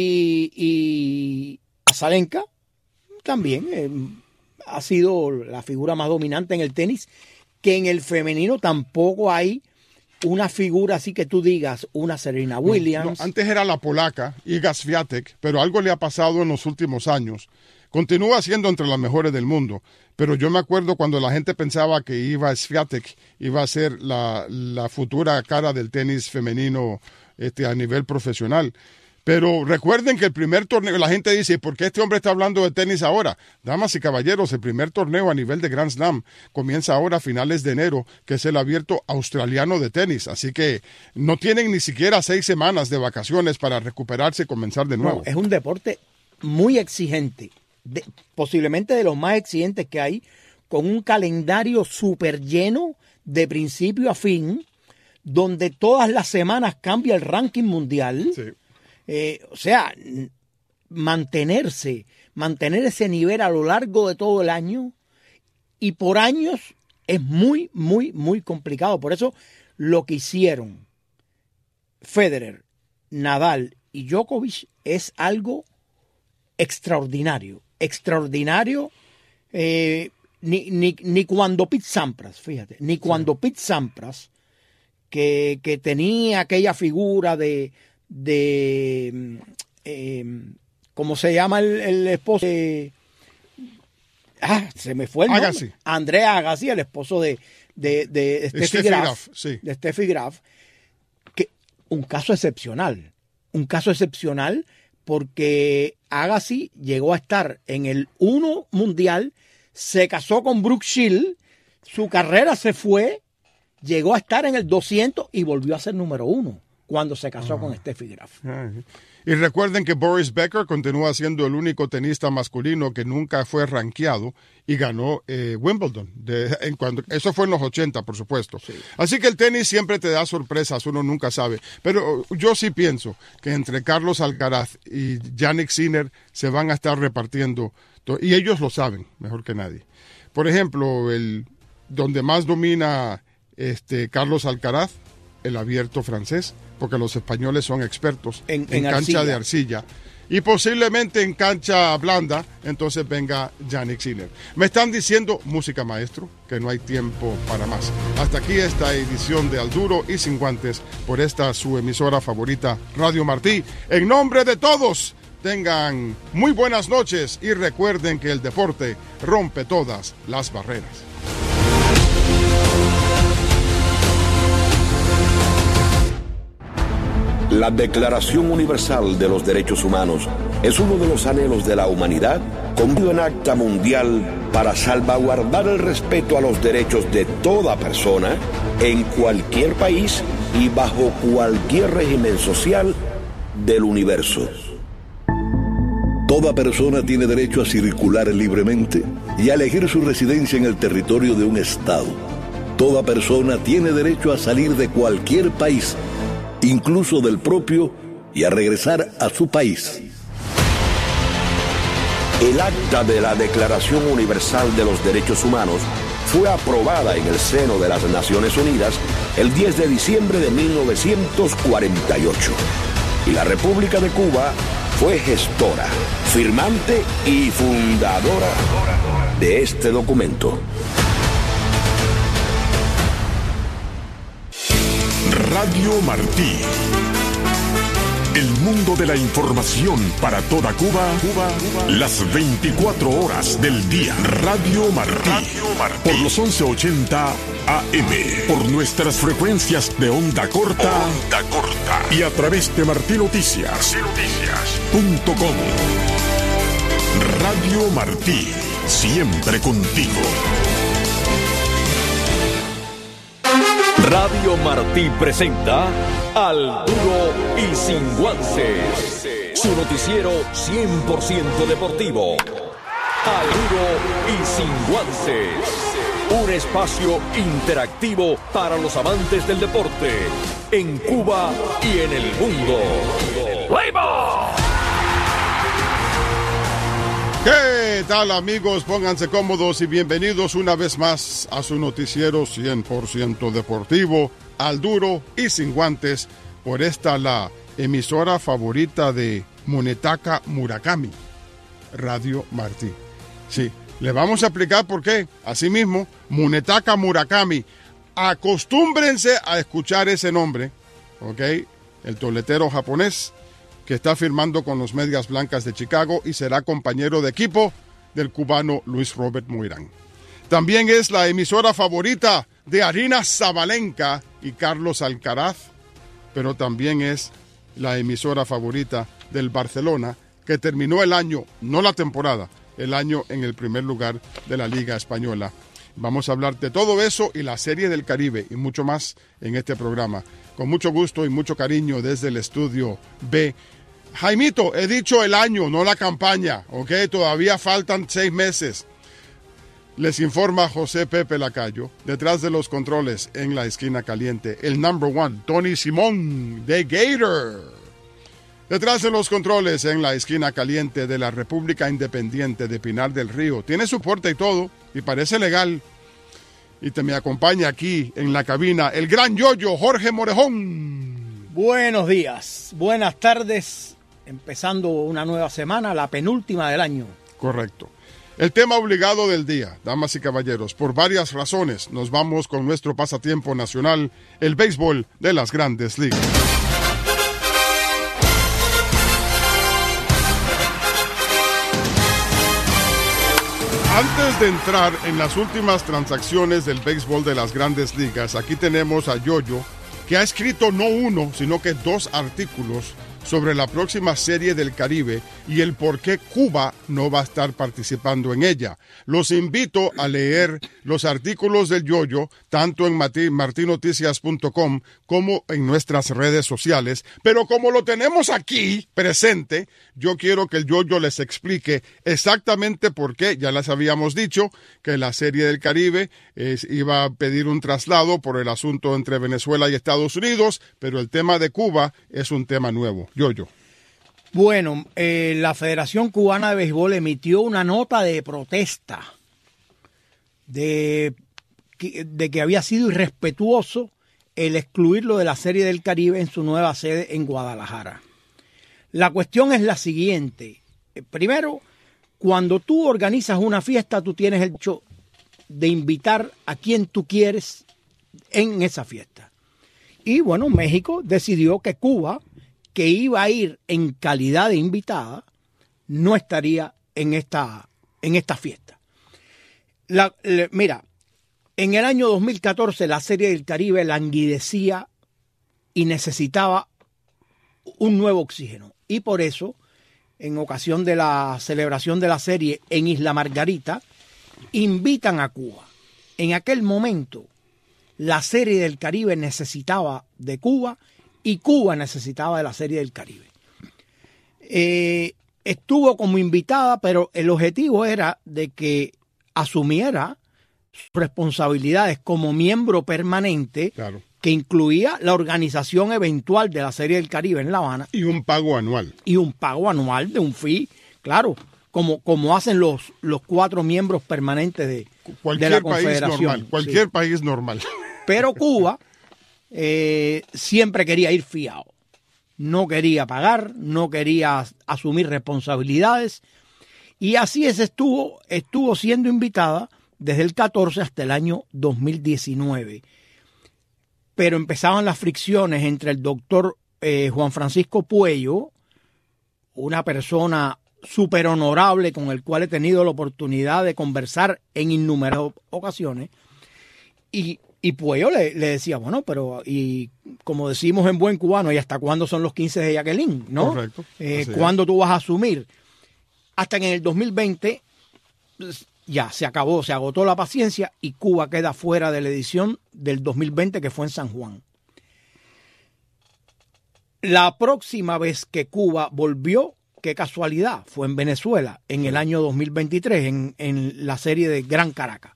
y Azarenka también... ha sido la figura más dominante en el tenis, que en el femenino tampoco hay una figura así que tú digas, una Serena Williams.
No, antes era la polaca, Iga Swiatek, pero algo le ha pasado en los últimos años. Continúa siendo entre las mejores del mundo, pero yo me acuerdo cuando la gente pensaba que Iga Swiatek iba a ser la futura cara del tenis femenino a nivel profesional. Pero recuerden que el primer torneo, la gente dice, ¿por qué este hombre está hablando de tenis ahora? Damas y caballeros, el primer torneo a nivel de Grand Slam comienza ahora a finales de enero, que es el Abierto Australiano de Tenis. Así que no tienen ni siquiera 6 semanas de vacaciones para recuperarse y comenzar de nuevo.
No, es un deporte muy exigente, posiblemente de los más exigentes que hay, con un calendario súper lleno de principio a fin, donde todas las semanas cambia el ranking mundial.
Sí.
O sea, mantener ese nivel a lo largo de todo el año y por años es muy, muy, muy complicado. Por eso lo que hicieron Federer, Nadal y Djokovic es algo extraordinario. Extraordinario. Ni cuando Pete Sampras, fíjate, ni cuando Pete Sampras, que tenía aquella figura de ¿cómo se llama el esposo? Se me fue el nombre.
Agassi.
Andrea Agassi, el esposo de Steffi Graf.
Sí.
De Steffi Graf. Que un caso excepcional porque Agassi llegó a estar en el 1 mundial, se casó con Brooke Shields, su carrera se fue, llegó a estar en el 200 y volvió a ser número 1. Cuando se casó con Steffi Graf.
Y recuerden que Boris Becker continúa siendo el único tenista masculino que nunca fue rankeado y ganó Wimbledon. Eso fue en los 80, por supuesto. Sí. Así que el tenis siempre te da sorpresas, uno nunca sabe. Pero yo sí pienso que entre Carlos Alcaraz y Jannik Sinner se van a estar repartiendo, y ellos lo saben mejor que nadie. Por ejemplo, donde más domina Carlos Alcaraz, el abierto francés, porque los españoles son expertos en cancha de arcilla. Y posiblemente en cancha blanda, entonces venga Jannik Sinner. Me están diciendo, música maestro, que no hay tiempo para más. Hasta aquí esta edición de Al Duro y Sin Guantes, por esta su emisora favorita, Radio Martí. En nombre de todos, tengan muy buenas noches y recuerden que el deporte rompe todas las barreras.
La Declaración Universal de los Derechos Humanos es uno de los anhelos de la humanidad, convertido en acta mundial para salvaguardar el respeto a los derechos de toda persona, en cualquier país y bajo cualquier régimen social del universo.
Toda persona tiene derecho a circular libremente y a elegir su residencia en el territorio de un estado. Toda persona tiene derecho a salir de cualquier país, incluso del propio, y a regresar a su país.
El acta de la Declaración Universal de los Derechos Humanos fue aprobada en el seno de las Naciones Unidas el 10 de diciembre de 1948. Y la República de Cuba fue gestora, firmante y fundadora de este documento.
Radio Martí. El mundo de la información para toda Cuba, las 24 horas del día. Radio Martí. Por los 1180 AM. Por nuestras frecuencias de onda corta. Y a través de martinoticias.com. Radio Martí. Siempre contigo.
Radio Martí presenta Al Duro y Sin Guantes, su noticiero 100% deportivo. Al Duro y Sin Guantes, un espacio interactivo para los amantes del deporte en Cuba y en el mundo. ¡Viva!
¿Qué tal, amigos? Pónganse cómodos y bienvenidos una vez más a su noticiero 100% deportivo, Al Duro y Sin Guantes, por esta la emisora favorita de Munetaka Murakami, Radio Martí. Sí, le vamos a explicar por qué. Asimismo, Munetaka Murakami. Acostúmbrense a escuchar ese nombre, ¿ok? El toletero japonés que está firmando con los Medias Blancas de Chicago y será compañero de equipo del cubano Luis Robert Moirán. También es la emisora favorita de Arina Zabalenka y Carlos Alcaraz, pero también es la emisora favorita del Barcelona, que terminó el año, no la temporada, el año en el primer lugar de la Liga Española. Vamos a hablar de todo eso y la Serie del Caribe y mucho más en este programa. Con mucho gusto y mucho cariño desde el estudio B. Jaimito, he dicho el año, no la campaña, ¿ok? Todavía faltan 6 meses. Les informa José Pepe Lacayo, detrás de los controles en la esquina caliente, el number one, Tony Simón, de Gator. Detrás de los controles en la esquina caliente de la República Independiente de Pinar del Río. Tiene su puerta y todo, y parece legal. Y me acompaña aquí en la cabina el gran yoyo, Jorge Morejón.
Buenos días, buenas tardes, empezando una nueva semana, la penúltima del año.
Correcto. El tema obligado del día, damas y caballeros, por varias razones, nos vamos con nuestro pasatiempo nacional, el béisbol de las Grandes Ligas. Antes de entrar en las últimas transacciones del béisbol de las Grandes Ligas, aquí tenemos a Yoyo, que ha escrito no uno, sino que 2 artículos sobre la próxima Serie del Caribe y el por qué Cuba no va a estar participando en ella. Los invito a leer los artículos del Yoyo, tanto en martinoticias.com como en nuestras redes sociales. Pero como lo tenemos aquí presente, yo quiero que el Yoyo les explique exactamente por qué. Ya les habíamos dicho que la Serie del Caribe iba a pedir un traslado por el asunto entre Venezuela y Estados Unidos, pero el tema de Cuba es un tema nuevo. Yoyo.
Bueno, la Federación Cubana de Béisbol emitió una nota de protesta de que había sido irrespetuoso el excluirlo de la Serie del Caribe en su nueva sede en Guadalajara. La cuestión es la siguiente. Primero, cuando tú organizas una fiesta, tú tienes el derecho de invitar a quien tú quieres en esa fiesta. Y bueno, México decidió que Cuba, que iba a ir en calidad de invitada, no estaría en esta fiesta. Mira, en el año 2014 la Serie del Caribe languidecía y necesitaba un nuevo oxígeno. Y por eso, en ocasión de la celebración de la serie en Isla Margarita, invitan a Cuba. En aquel momento, la Serie del Caribe necesitaba de Cuba y Cuba necesitaba de la Serie del Caribe. Estuvo como invitada, pero el objetivo era de que asumiera sus responsabilidades como miembro permanente, claro, que incluía la organización eventual de la Serie del Caribe en La Habana.
Y un pago anual.
Y un pago anual de un fee, claro, como hacen los 4 miembros permanentes de la Confederación.
Cualquier país normal.
Pero Cuba siempre quería ir fiado. No quería pagar, no quería asumir responsabilidades. Y así estuvo siendo invitada desde el 14 hasta el año 2019. pero empezaban las fricciones entre el doctor Juan Francisco Puello, una persona súper honorable con el cual he tenido la oportunidad de conversar en innumerables ocasiones, y Puello le decía, bueno, pero y como decimos en buen cubano, ¿y hasta cuándo son los 15 de Jacqueline? ¿No?
Correcto.
¿Cuándo tú vas a asumir? Hasta que en el 2020 ya se acabó, se agotó la paciencia y Cuba queda fuera de la edición del 2020 que fue en San Juan. La próxima vez que Cuba volvió, qué casualidad, fue en Venezuela en el año 2023 en la serie de Gran Caracas.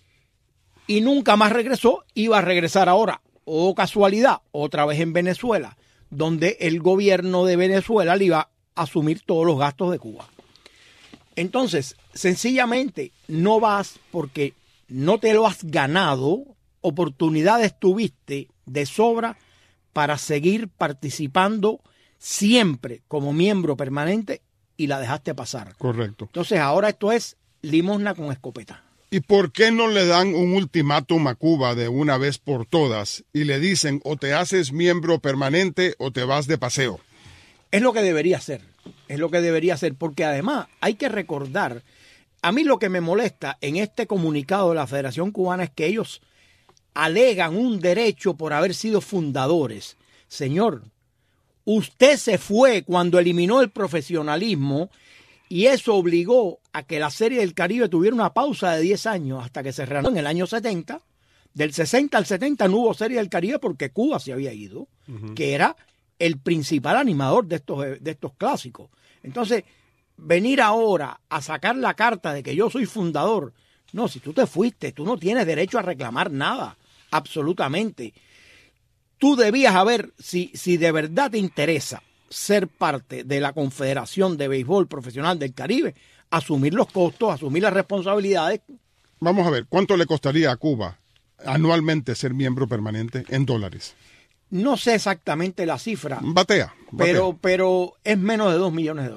Y nunca más regresó, iba a regresar ahora, oh casualidad, otra vez en Venezuela, donde el gobierno de Venezuela le iba a asumir todos los gastos de Cuba. Entonces, sencillamente no vas porque no te lo has ganado, oportunidades tuviste de sobra para seguir participando siempre como miembro permanente y la dejaste pasar.
Correcto.
Entonces ahora esto es limosna con escopeta.
¿Y por qué no le dan un ultimátum a Cuba de una vez por todas y le dicen o te haces miembro permanente o te vas de paseo?
Es lo que debería ser, porque además hay que recordar, a mí lo que me molesta en este comunicado de la Federación Cubana es que ellos alegan un derecho por haber sido fundadores. Señor, usted se fue cuando eliminó el profesionalismo y eso obligó a que la Serie del Caribe tuviera una pausa de 10 años hasta que se reanudó en el año 70. Del 60 al 70 no hubo Serie del Caribe porque Cuba se había ido, que era el principal animador de estos clásicos. Entonces, venir ahora a sacar la carta de que yo soy fundador, no, si tú te fuiste, tú no tienes derecho a reclamar nada, absolutamente. Tú debías haber, si de verdad te interesa ser parte de la Confederación de Béisbol Profesional del Caribe, asumir los costos, asumir las responsabilidades.
Vamos a ver, ¿cuánto le costaría a Cuba anualmente ser miembro permanente en dólares?
No sé exactamente la cifra.
Batea.
Pero es menos de $2 millones.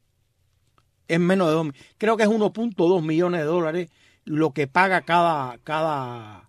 Es menos de 2. Creo que es 1.2 millones de dólares lo que paga cada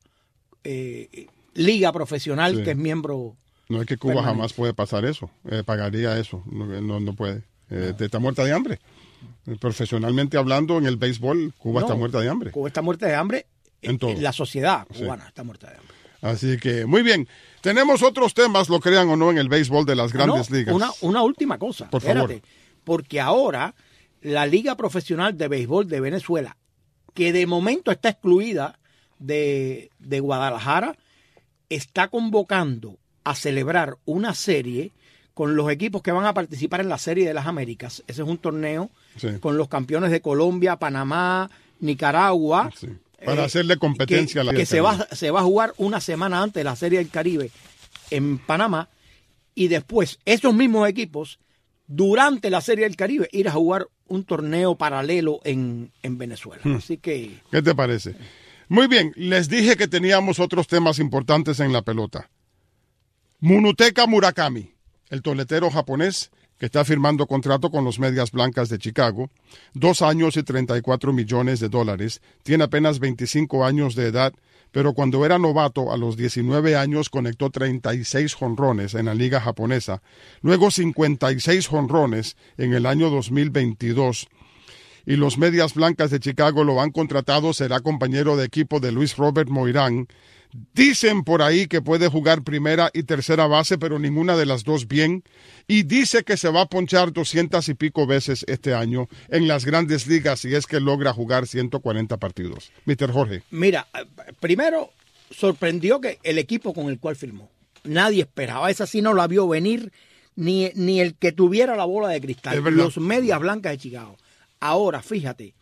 liga profesional que es miembro.
No es que Cuba
permanente.
jamás puede pasar eso, pagaría eso, no puede. Está muerta de hambre. Profesionalmente hablando, en el béisbol, Cuba está muerta de hambre.
Cuba está muerta de hambre. En todo. La sociedad cubana está muerta de hambre.
Así que, muy bien. Tenemos otros temas, lo crean o no, en el béisbol de las grandes ligas.
Una última cosa.
Por favor.
Porque ahora la Liga Profesional de Béisbol de Venezuela, que de momento está excluida de Guadalajara, está convocando a celebrar una serie con los equipos que van a participar en la Serie de las Américas. Ese es un torneo con los campeones de Colombia, Panamá, Nicaragua.
Sí. Para hacerle competencia a la
que se va a jugar una semana antes de la Serie del Caribe en Panamá y después esos mismos equipos durante la Serie del Caribe ir a jugar un torneo paralelo en Venezuela. Así que...
¿Qué te parece? Muy bien, les dije que teníamos otros temas importantes en la pelota. Munutaka Murakami, el toletero japonés que está firmando contrato con los Medias Blancas de Chicago, 2 años y $34 millones, tiene apenas 25 años de edad, pero cuando era novato a los 19 años conectó 36 jonrones en la liga japonesa, luego 56 jonrones en el año 2022, y los Medias Blancas de Chicago lo han contratado, será compañero de equipo de Luis Robert Moirán. Dicen por ahí que puede jugar primera y tercera base, pero ninguna de las dos bien. Y dice que se va a ponchar 200 y pico veces este año en las grandes ligas si es que logra jugar 140 partidos. Mr. Jorge.
Mira, primero sorprendió que el equipo con el cual firmó. Nadie esperaba. Esa sí no la vio venir ni el que tuviera la bola de cristal. Los Medias Blancas de Chicago. Ahora, fíjate,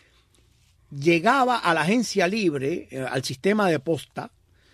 llegaba a la agencia libre, al sistema de posta,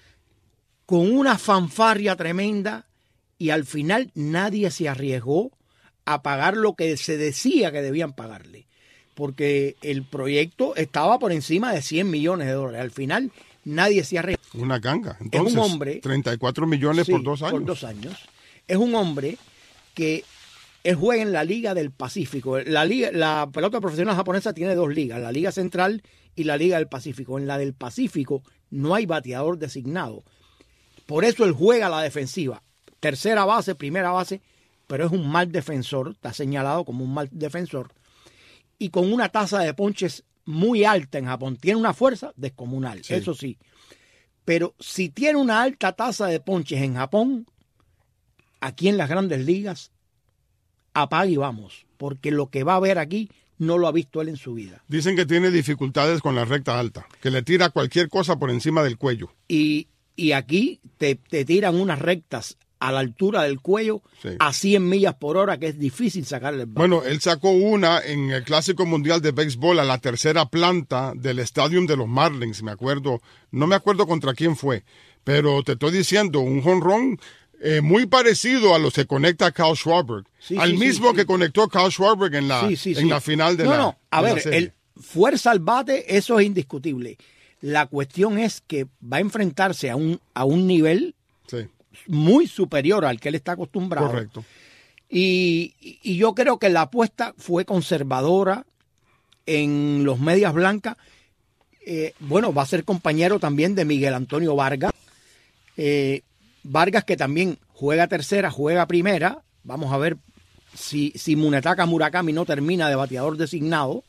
con una fanfarria tremenda y al final nadie se arriesgó a pagar lo que se decía que debían pagarle, porque el proyecto estaba por encima de $100 millones. Al final nadie se arriesgó.
Una ganga. Entonces,
es un hombre,
34 millones por 2 años.
Por 2 años. Es un hombre que él juega en la Liga del Pacífico. La pelota profesional japonesa tiene 2 ligas, la Liga Central y la Liga del Pacífico. En la del Pacífico no hay bateador designado. Por eso él juega a la defensiva. Tercera base, primera base, pero es un mal defensor, está señalado como un mal defensor. Y con una tasa de ponches muy alta en Japón. Tiene una fuerza descomunal, sí, eso sí. Pero si tiene una alta tasa de ponches en Japón, aquí en las Grandes Ligas, apaga y vamos. Porque lo que va a ver aquí no lo ha visto él en su vida.
Dicen que tiene dificultades con la recta alta, que le tira cualquier cosa por encima del cuello.
Y aquí te tiran unas rectas a la altura del cuello, sí, a 100 millas por hora, que es difícil sacarle el bate.
Bueno, él sacó una en el Clásico Mundial de Béisbol a la tercera planta del Estadio de los Marlins, me acuerdo. No me acuerdo contra quién fue, pero te estoy diciendo, un jonrón muy parecido a los que conecta Kyle Schwarber. Sí, al mismo que conectó Kyle Schwarber en la final de
el fuerza al bate, eso es indiscutible. La cuestión es que va a enfrentarse a un nivel, sí, muy superior al que él está acostumbrado.
Correcto.
Y yo creo que la apuesta fue conservadora en los medias blancas. Va a ser compañero también de Miguel Antonio Vargas. Vargas, que también juega tercera, juega primera. Vamos a ver si Munetaka Murakami no termina de bateador designado.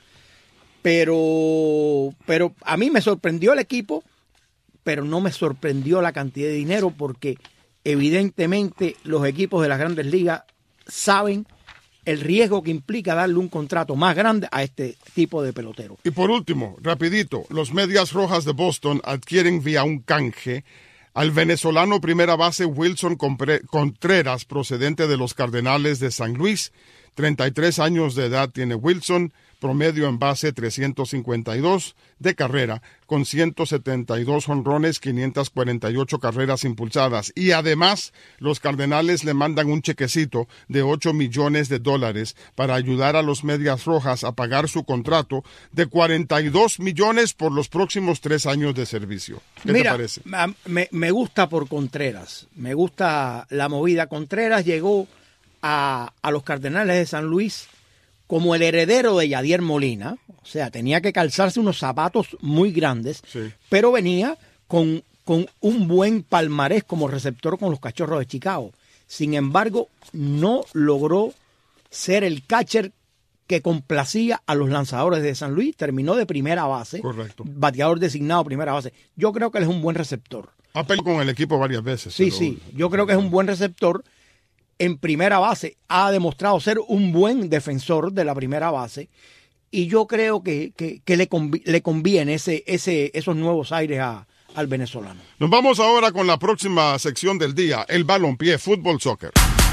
Pero a mí me sorprendió el equipo, pero no me sorprendió la cantidad de dinero, porque evidentemente los equipos de las Grandes Ligas saben el riesgo que implica darle un contrato más grande a este tipo de pelotero.
Y por último, rapidito, los Medias Rojas de Boston adquieren vía un canje al venezolano primera base Wilson Contreras, procedente de los Cardenales de San Luis. 33 años de edad tiene Wilson, promedio en base 352 de carrera, con 172 jonrones, 548 carreras impulsadas. Y además, los Cardenales le mandan un chequecito de $8 millones para ayudar a los Medias Rojas a pagar su contrato de $42 millones por los próximos 3 años de servicio. ¿Qué te parece?
Me gusta por Contreras, me gusta la movida. Contreras llegó a los Cardenales de San Luis como el heredero de Yadier Molina, o sea, tenía que calzarse unos zapatos muy grandes, sí, pero venía con un buen palmarés como receptor con los Cachorros de Chicago. Sin embargo, no logró ser el catcher que complacía a los lanzadores de San Luis. Terminó de primera base.
Correcto.
Bateador designado primera base. Yo creo que él es un buen receptor.
Ha peleado con el equipo varias veces.
Sí, sí. Yo creo que es un buen receptor. En primera base ha demostrado ser un buen defensor de la primera base. Y yo creo que le conviene esos nuevos aires al venezolano.
Nos vamos ahora con la próxima sección del día, el balompié, fútbol, soccer.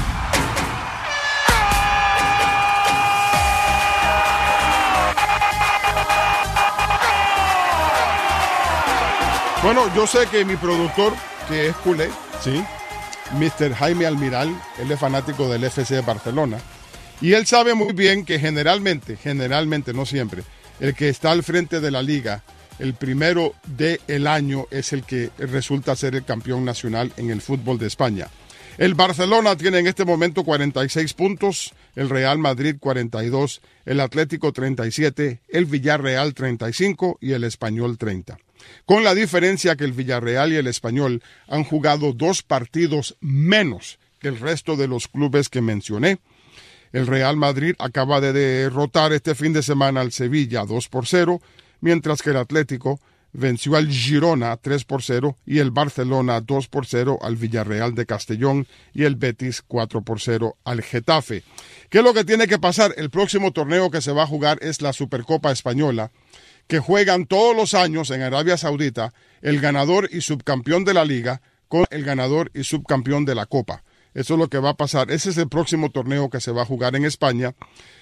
Bueno, yo sé que mi productor, que es culé, sí, Mr. Jaime Almiral, él es fanático del FC Barcelona, y él sabe muy bien que generalmente, no siempre, el que está al frente de la liga, el primero del año, es el que resulta ser el campeón nacional en el fútbol de España. El Barcelona tiene en este momento 46 puntos, el Real Madrid 42, el Atlético 37, el Villarreal 35 y el Español 30. Con la diferencia que el Villarreal y el Español han jugado 2 partidos menos que el resto de los clubes que mencioné. El Real Madrid acaba de derrotar este fin de semana al Sevilla 2-0, mientras que el Atlético venció al Girona 3-0 y el Barcelona 2-0 al Villarreal de Castellón y el Betis 4-0 al Getafe. ¿Qué es lo que tiene que pasar? El próximo torneo que se va a jugar es la Supercopa Española, que juegan todos los años en Arabia Saudita el ganador y subcampeón de la liga con el ganador y subcampeón de la Copa. Eso es lo que va a pasar. Ese es el próximo torneo que se va a jugar en España.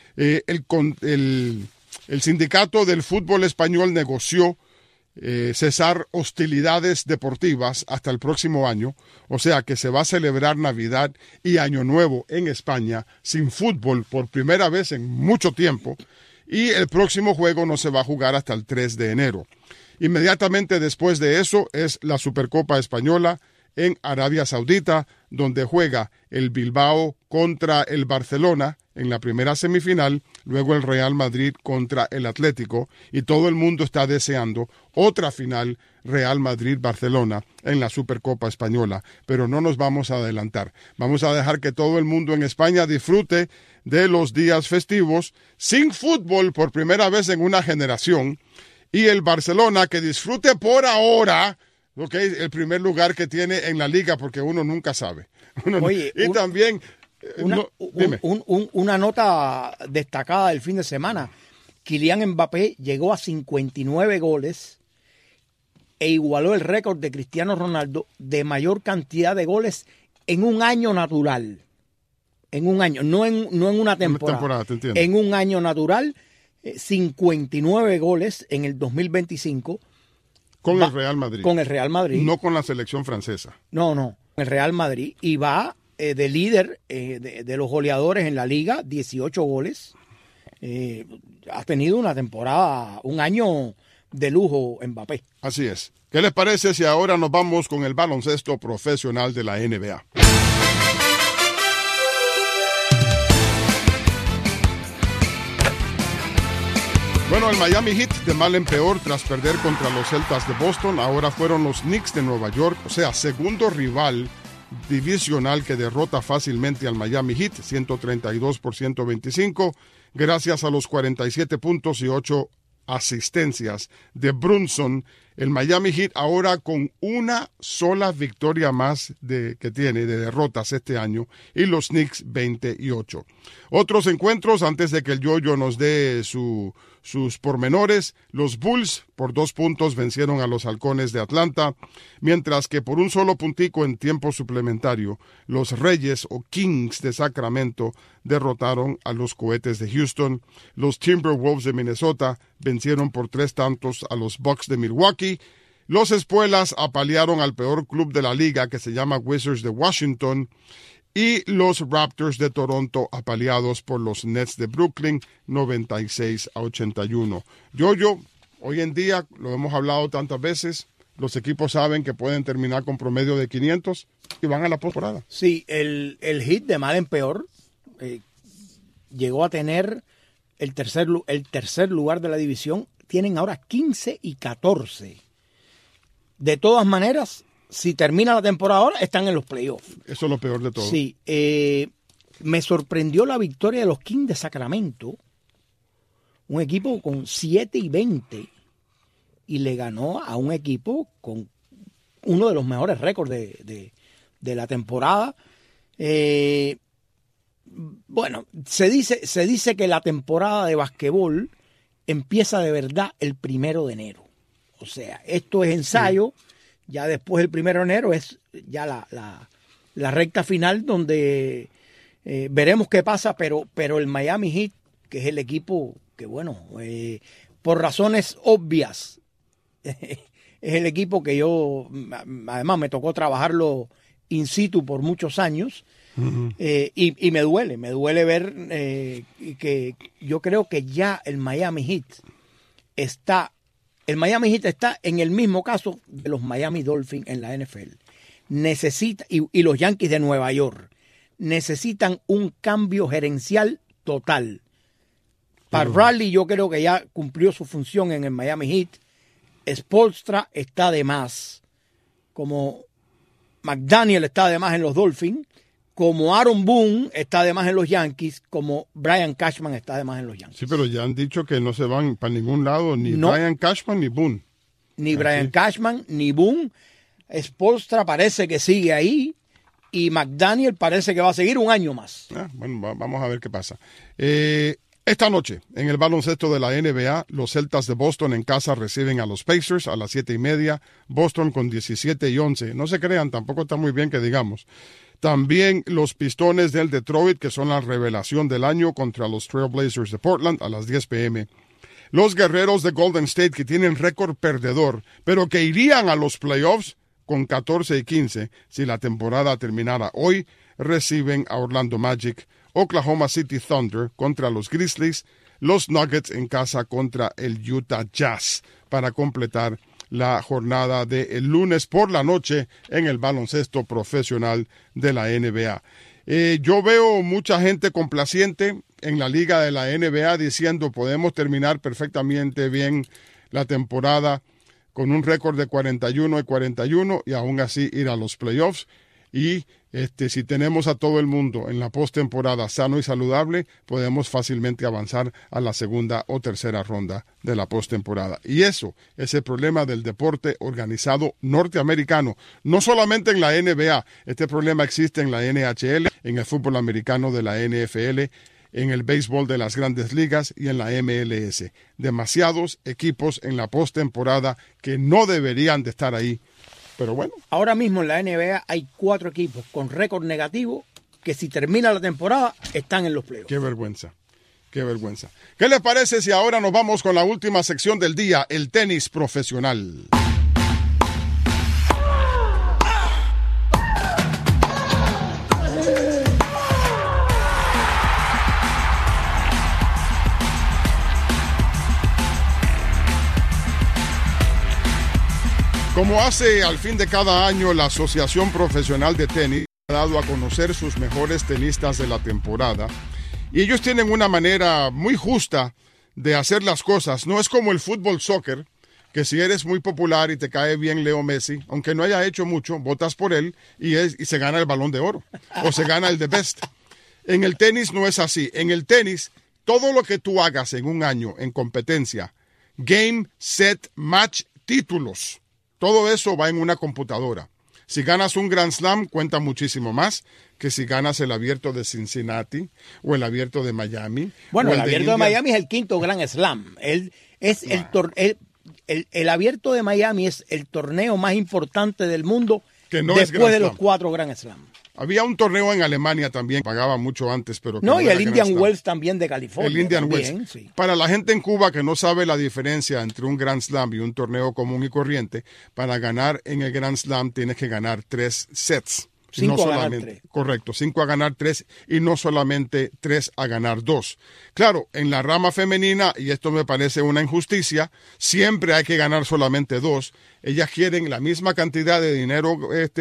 El sindicato del fútbol español negoció cesar hostilidades deportivas hasta el próximo año, o sea que se va a celebrar Navidad y Año Nuevo en España sin fútbol por primera vez en mucho tiempo. Y el próximo juego no se va a jugar hasta el 3 de enero. Inmediatamente después de eso es la Supercopa Española en Arabia Saudita, donde juega el Bilbao contra el Barcelona en la primera semifinal, luego el Real Madrid contra el Atlético, y todo el mundo está deseando otra final Real Madrid-Barcelona en la Supercopa Española, pero no nos vamos a adelantar. Vamos a dejar que todo el mundo en España disfrute de los días festivos sin fútbol por primera vez en una generación, y el Barcelona que disfrute por ahora el primer lugar que tiene en la liga, porque uno nunca sabe.
Oye,
y también
una nota destacada del fin de semana: Kylian Mbappé llegó a 59 goles e igualó el récord de Cristiano Ronaldo de mayor cantidad de goles en un año natural. En un año, no en una temporada.
Te entiendo.
En un año natural, 59 goles en el 2025.
Con el Real Madrid.
Con el Real Madrid.
No con la selección francesa.
No, con el Real Madrid. Y va de líder de los goleadores en la liga, 18 goles. Ha tenido una temporada, un año de lujo Mbappé.
Así es. ¿Qué les parece si ahora nos vamos con el baloncesto profesional de la NBA? Bueno, el Miami Heat de mal en peor tras perder contra los Celtas de Boston. Ahora fueron los Knicks de Nueva York, o sea, segundo rival divisional que derrota fácilmente al Miami Heat, 132-125, gracias a los 47 puntos y 8 asistencias de Brunson. El Miami Heat ahora con una sola victoria más que tiene de derrotas este año, y los Knicks 28. Otros encuentros antes de que el Yoyo nos dé sus pormenores. Los Bulls por 2 puntos vencieron a los Halcones de Atlanta, mientras que por un solo puntico en tiempo suplementario, los Reyes o Kings de Sacramento derrotaron a los Cohetes de Houston. Los Timberwolves de Minnesota vencieron por 3 tantos a los Bucks de Milwaukee. Los Espuelas apalearon al peor club de la liga, que se llama Wizards de Washington. Y los Raptors de Toronto apaleados por los Nets de Brooklyn, 96-81. Yoyo, hoy en día, lo hemos hablado tantas veces, los equipos saben que pueden terminar con promedio de 500 y van a la postemporada.
Sí, el Heat de mal en peor llegó a tener el tercer lugar de la división. Tienen ahora 15 y 14. De todas maneras, si termina la temporada ahora, están en los playoffs.
Eso es lo peor de todo.
Sí. Me sorprendió la victoria de los Kings de Sacramento, un equipo con 7-20, y le ganó a un equipo con uno de los mejores récords de la temporada. Bueno, se dice que la temporada de basquetbol empieza de verdad el 1 de enero. O sea, esto es ensayo. Sí. Ya después del 1 de enero es ya la recta final, donde veremos qué pasa, pero el Miami Heat, que es el equipo que, bueno, por razones obvias, es el equipo que yo, además me tocó trabajarlo in situ por muchos años. Uh-huh. Y me duele ver que yo creo que ya el Miami Heat está en el mismo caso de los Miami Dolphins en la NFL. Necesita, y los Yankees de Nueva York, necesitan un cambio gerencial total. Pat Riley yo creo que ya cumplió su función en el Miami Heat. Spoelstra está de más. Como McDaniel está de más en los Dolphins, como Aaron Boone está de más en los Yankees, como Brian Cashman está de más en los Yankees.
Sí, pero ya han dicho que no se van para ningún lado, ni Brian Cashman ni Boone.
Ni Brian Cashman ni Boone. Spoelstra parece que sigue ahí, y McDaniel parece que va a seguir un año más.
Bueno, vamos a ver qué pasa. Esta noche, en el baloncesto de la NBA, los Celtas de Boston en casa reciben a los Pacers a las 7:30. Boston con 17-11. No se crean, tampoco está muy bien que digamos. También los Pistones del Detroit, que son la revelación del año, contra los Trailblazers de Portland a las 10 p.m. Los Guerreros de Golden State, que tienen récord perdedor, pero que irían a los playoffs con 14-15 si la temporada terminara hoy, reciben a Orlando Magic. Oklahoma City Thunder contra los Grizzlies, los Nuggets en casa contra el Utah Jazz para completar la jornada del lunes por la noche en el baloncesto profesional de la NBA. Yo veo mucha gente complaciente en la liga de la NBA diciendo podemos terminar perfectamente bien la temporada con un récord de 41-41 y aún así ir a los playoffs. Y si tenemos a todo el mundo en la postemporada sano y saludable, podemos fácilmente avanzar a la segunda o tercera ronda de la postemporada. Y eso es el problema del deporte organizado norteamericano, no solamente en la NBA. Este problema existe en la NHL, en el fútbol americano de la NFL, en el béisbol de las grandes ligas y en la MLS. Demasiados equipos en la postemporada que no deberían de estar ahí. Pero bueno.
Ahora mismo en la NBA hay 4 equipos con récord negativo que si termina la temporada están en los playoffs.
Qué vergüenza, qué vergüenza. ¿Qué les parece si ahora nos vamos con la última sección del día, el tenis profesional? Como hace al fin de cada año la Asociación Profesional de Tenis ha dado a conocer sus mejores tenistas de la temporada y ellos tienen una manera muy justa de hacer las cosas. No es como el fútbol soccer, que si eres muy popular y te cae bien Leo Messi, aunque no haya hecho mucho, votas por él y se gana el Balón de Oro o se gana el The Best. En el tenis no es así. En el tenis, todo lo que tú hagas en un año en competencia, game, set, match, títulos, todo eso va en una computadora. Si ganas un Grand Slam, cuenta muchísimo más que si ganas el Abierto de Cincinnati o el Abierto de Miami.
Bueno, el Abierto de Miami es el 5º Grand Slam. El Abierto de Miami es el torneo más importante del mundo
que no
después de los 4 Grand Slam.
Había un torneo en Alemania también, pagaba mucho antes, pero...
No, y el Indian Wells también de California.
El Indian
también,
Wells.
Sí.
Para la gente en Cuba que no sabe la diferencia entre un Grand Slam y un torneo común y corriente, para ganar en el Grand Slam tienes que ganar 3 sets.
5
no
a ganar
solamente,
3.
Correcto, 5 a ganar 3 y no solamente 3 a ganar 2. Claro, en la rama femenina, y esto me parece una injusticia, siempre hay que ganar solamente 2. Ellas quieren la misma cantidad de dinero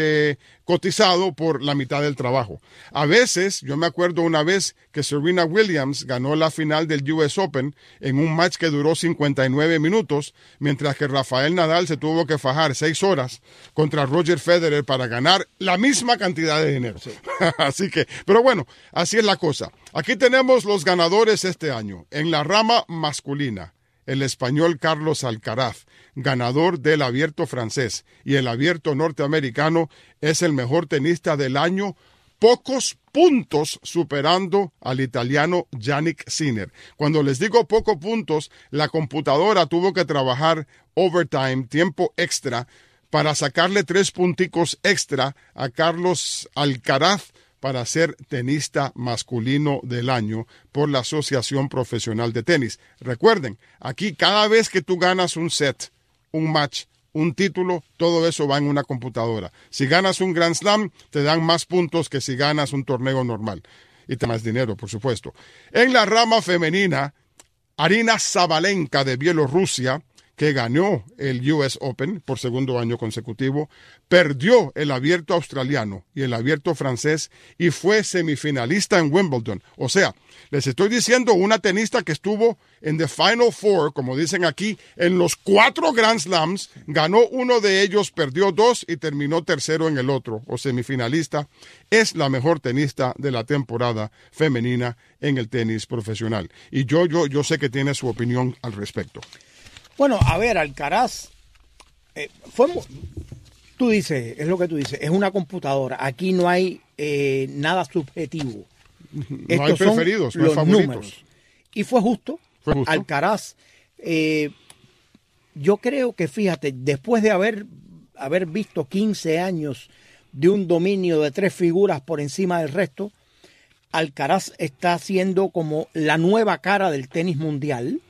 cotizado por la mitad del trabajo. A veces, yo me acuerdo una vez que Serena Williams ganó la final del US Open en un match que duró 59 minutos, mientras que Rafael Nadal se tuvo que fajar 6 horas contra Roger Federer para ganar la misma cantidad de dinero. Sí. Así que, pero bueno, así es la cosa. Aquí tenemos los ganadores este año. En la rama masculina, el español Carlos Alcaraz, ganador del Abierto francés, y el Abierto norteamericano, es el mejor tenista del año, pocos puntos superando al italiano Jannik Sinner. Cuando les digo pocos puntos, la computadora tuvo que trabajar overtime, tiempo extra, para sacarle 3 punticos extra a Carlos Alcaraz para ser tenista masculino del año por la Asociación Profesional de Tenis. Recuerden, aquí cada vez que tú ganas un set, un match, un título, todo eso va en una computadora. Si ganas un Grand Slam, te dan más puntos que si ganas un torneo normal. Y te más dinero, por supuesto. En la rama femenina, Arina Sabalenka de Bielorrusia, que ganó el US Open por segundo año consecutivo, perdió el Abierto australiano y el Abierto francés y fue semifinalista en Wimbledon. O sea, les estoy diciendo una tenista que estuvo en the Final Four, como dicen aquí, en los 4 Grand Slams, ganó uno de ellos, perdió 2 y terminó tercero en el otro, o semifinalista. Es la mejor tenista de la temporada femenina en el tenis profesional. Y yo sé que tiene su opinión al respecto.
Bueno, a ver, Alcaraz, tú dices, es lo que tú dices, es una computadora. Aquí no hay nada subjetivo.
No hay preferidos, no hay favoritos. Números.
Y fue justo. Alcaraz, yo creo que, fíjate, después de haber visto 15 años de un dominio de 3 figuras por encima del resto, Alcaraz está siendo como la nueva cara del tenis mundial.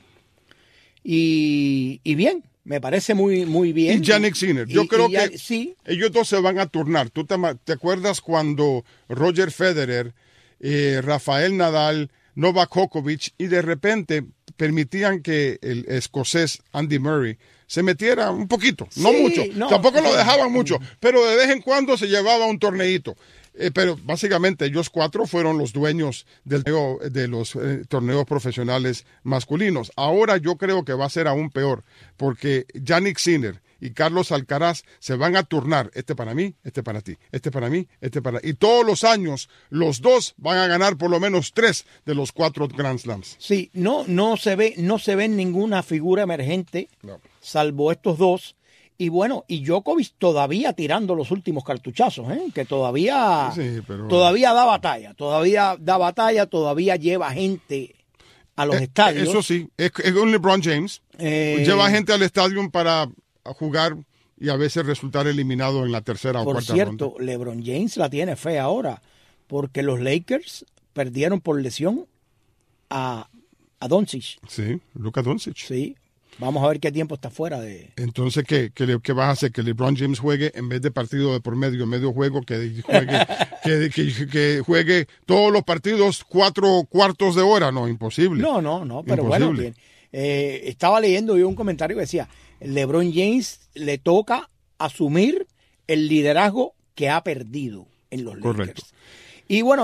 Y bien, me parece muy, muy bien.
Y Jannik Sinner, yo creo que
sí.
Ellos dos se van a turnar. ¿Tú te acuerdas cuando Roger Federer, Rafael Nadal, Novak Djokovic, y de repente permitían que el escocés Andy Murray se metiera un poquito, no
Sí,
mucho,
no,
tampoco lo
sí.
dejaban mucho, pero de vez en cuando se llevaba un torneito. Pero básicamente ellos 4 fueron los dueños de los torneos profesionales masculinos. Ahora yo creo que va a ser aún peor, porque Jannik Sinner y Carlos Alcaraz se van a turnar, este para mí, este para ti, este para mí, este para... Y todos los años los dos van a ganar por lo menos 3 de los 4 Grand Slams.
Sí, no se ve ninguna figura emergente,
No.
salvo estos dos. Y bueno, y Djokovic todavía tirando los últimos cartuchazos, que todavía,
Sí, pero-
todavía da batalla, todavía lleva gente a los estadios.
Eso sí, es un LeBron James. Lleva gente al estadio para jugar y a veces resultar eliminado en la tercera o
Por
cuarta
cierto,
ronda.
LeBron James la tiene fea ahora, porque los Lakers perdieron por lesión a Doncic.
Sí, Luka Doncic.
Sí, vamos a ver qué tiempo está fuera de...
Entonces, ¿qué vas a hacer? Que LeBron James juegue en vez de partido de por medio juego, que juegue, que juegue todos los partidos 4 cuartos de hora. No, imposible.
No, pero
Imposible.
bueno, bien. Estaba leyendo yo un comentario que decía, LeBron James le toca asumir el liderazgo que ha perdido en los Lakers.
Correcto.
Y bueno,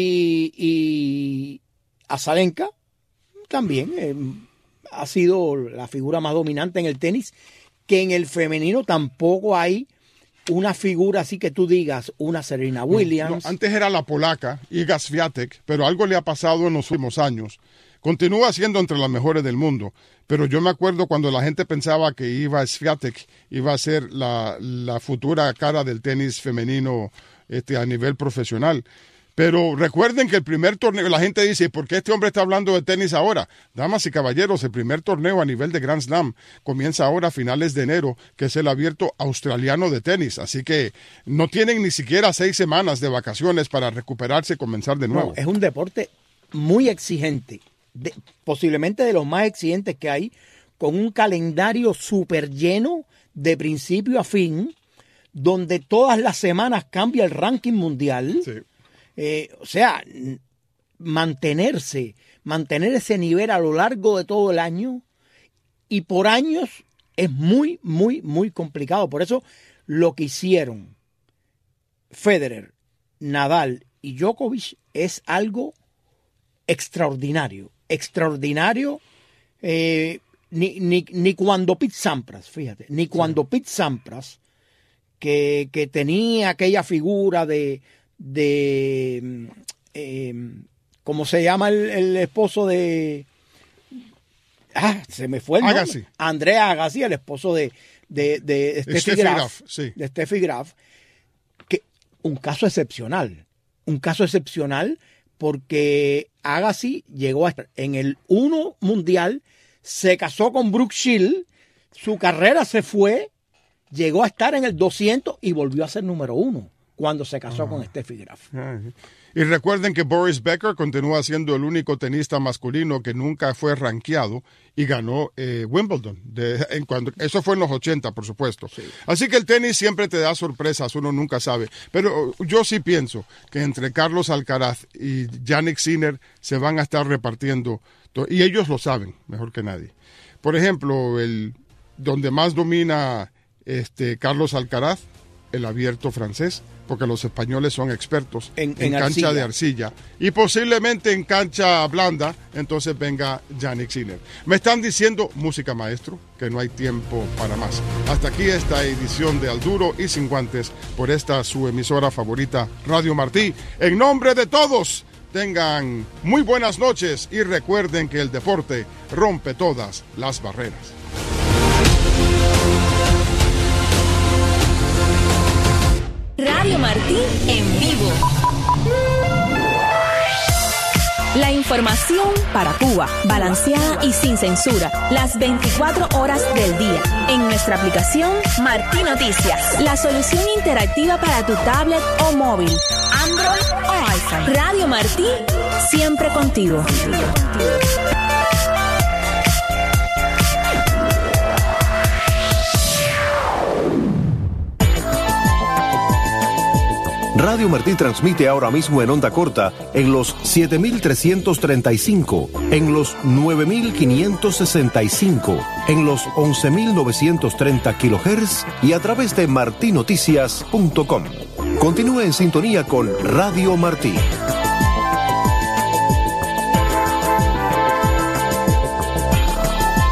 y Azarenka también ha sido la figura más dominante en el tenis, que en el femenino tampoco hay una figura así que tú digas, una Serena Williams.
No, antes era la polaca, Iga Swiatek, pero algo le ha pasado en los últimos años. Continúa siendo entre las mejores del mundo, pero yo me acuerdo cuando la gente pensaba que Iga Swiatek iba a ser la futura cara del tenis femenino a nivel profesional. Pero recuerden que el primer torneo, la gente dice, ¿por qué este hombre está hablando de tenis ahora? Damas y caballeros, el primer torneo a nivel de Grand Slam comienza ahora a finales de enero, que es el Abierto Australiano de Tenis. Así que no tienen ni siquiera 6 semanas de vacaciones para recuperarse y comenzar de nuevo.
No, es un deporte muy exigente, posiblemente de los más exigentes que hay, con un calendario súper lleno de principio a fin, donde todas las semanas cambia el ranking mundial.
Sí.
O sea, mantener ese nivel a lo largo de todo el año y por años es muy, muy, muy complicado. Por eso lo que hicieron Federer, Nadal y Djokovic es algo extraordinario. Extraordinario. Ni cuando Pete Sampras, fíjate, ni cuando Pete Sampras, que tenía aquella figura de ¿cómo se llama el esposo de... se me fue el nombre.
Agassi.
Andrea Agassi, el esposo de Steffi Graf.
Sí.
De Steffi Graf. Que un caso excepcional porque Agassi llegó a estar en el 1 mundial, se casó con Brooke Shields, su carrera se fue, llegó a estar en el 200 y volvió a ser número 1 cuando se casó con Steffi Graf.
Y recuerden que Boris Becker continúa siendo el único tenista masculino que nunca fue rankeado y ganó Wimbledon. Eso fue en los 80, por supuesto. Sí. Así que el tenis siempre te da sorpresas, uno nunca sabe. Pero yo sí pienso que entre Carlos Alcaraz y Jannik Sinner se van a estar repartiendo, y ellos lo saben mejor que nadie. Por ejemplo, donde más domina Carlos Alcaraz, el Abierto francés, porque los españoles son expertos en cancha
arcilla.
De arcilla y posiblemente en cancha blanda, entonces venga Jannik Sinner. Me están diciendo, música maestro, que no hay tiempo para más. Hasta aquí esta edición de Al Duro y Sin Guantes por esta su emisora favorita, Radio Martí. En nombre de todos, tengan muy buenas noches y recuerden que el deporte rompe todas las barreras.
Radio Martí en vivo. La información para Cuba, balanceada y sin censura, las 24 horas del día. En nuestra aplicación Martí Noticias, la solución interactiva para tu tablet o móvil, Android o iPhone. Radio Martí, siempre contigo.
Radio Martí transmite ahora mismo en onda corta en los 7.335, en los 9.565, en los 11.930 kHz y a través de martinoticias.com. Continúe en sintonía con Radio Martí.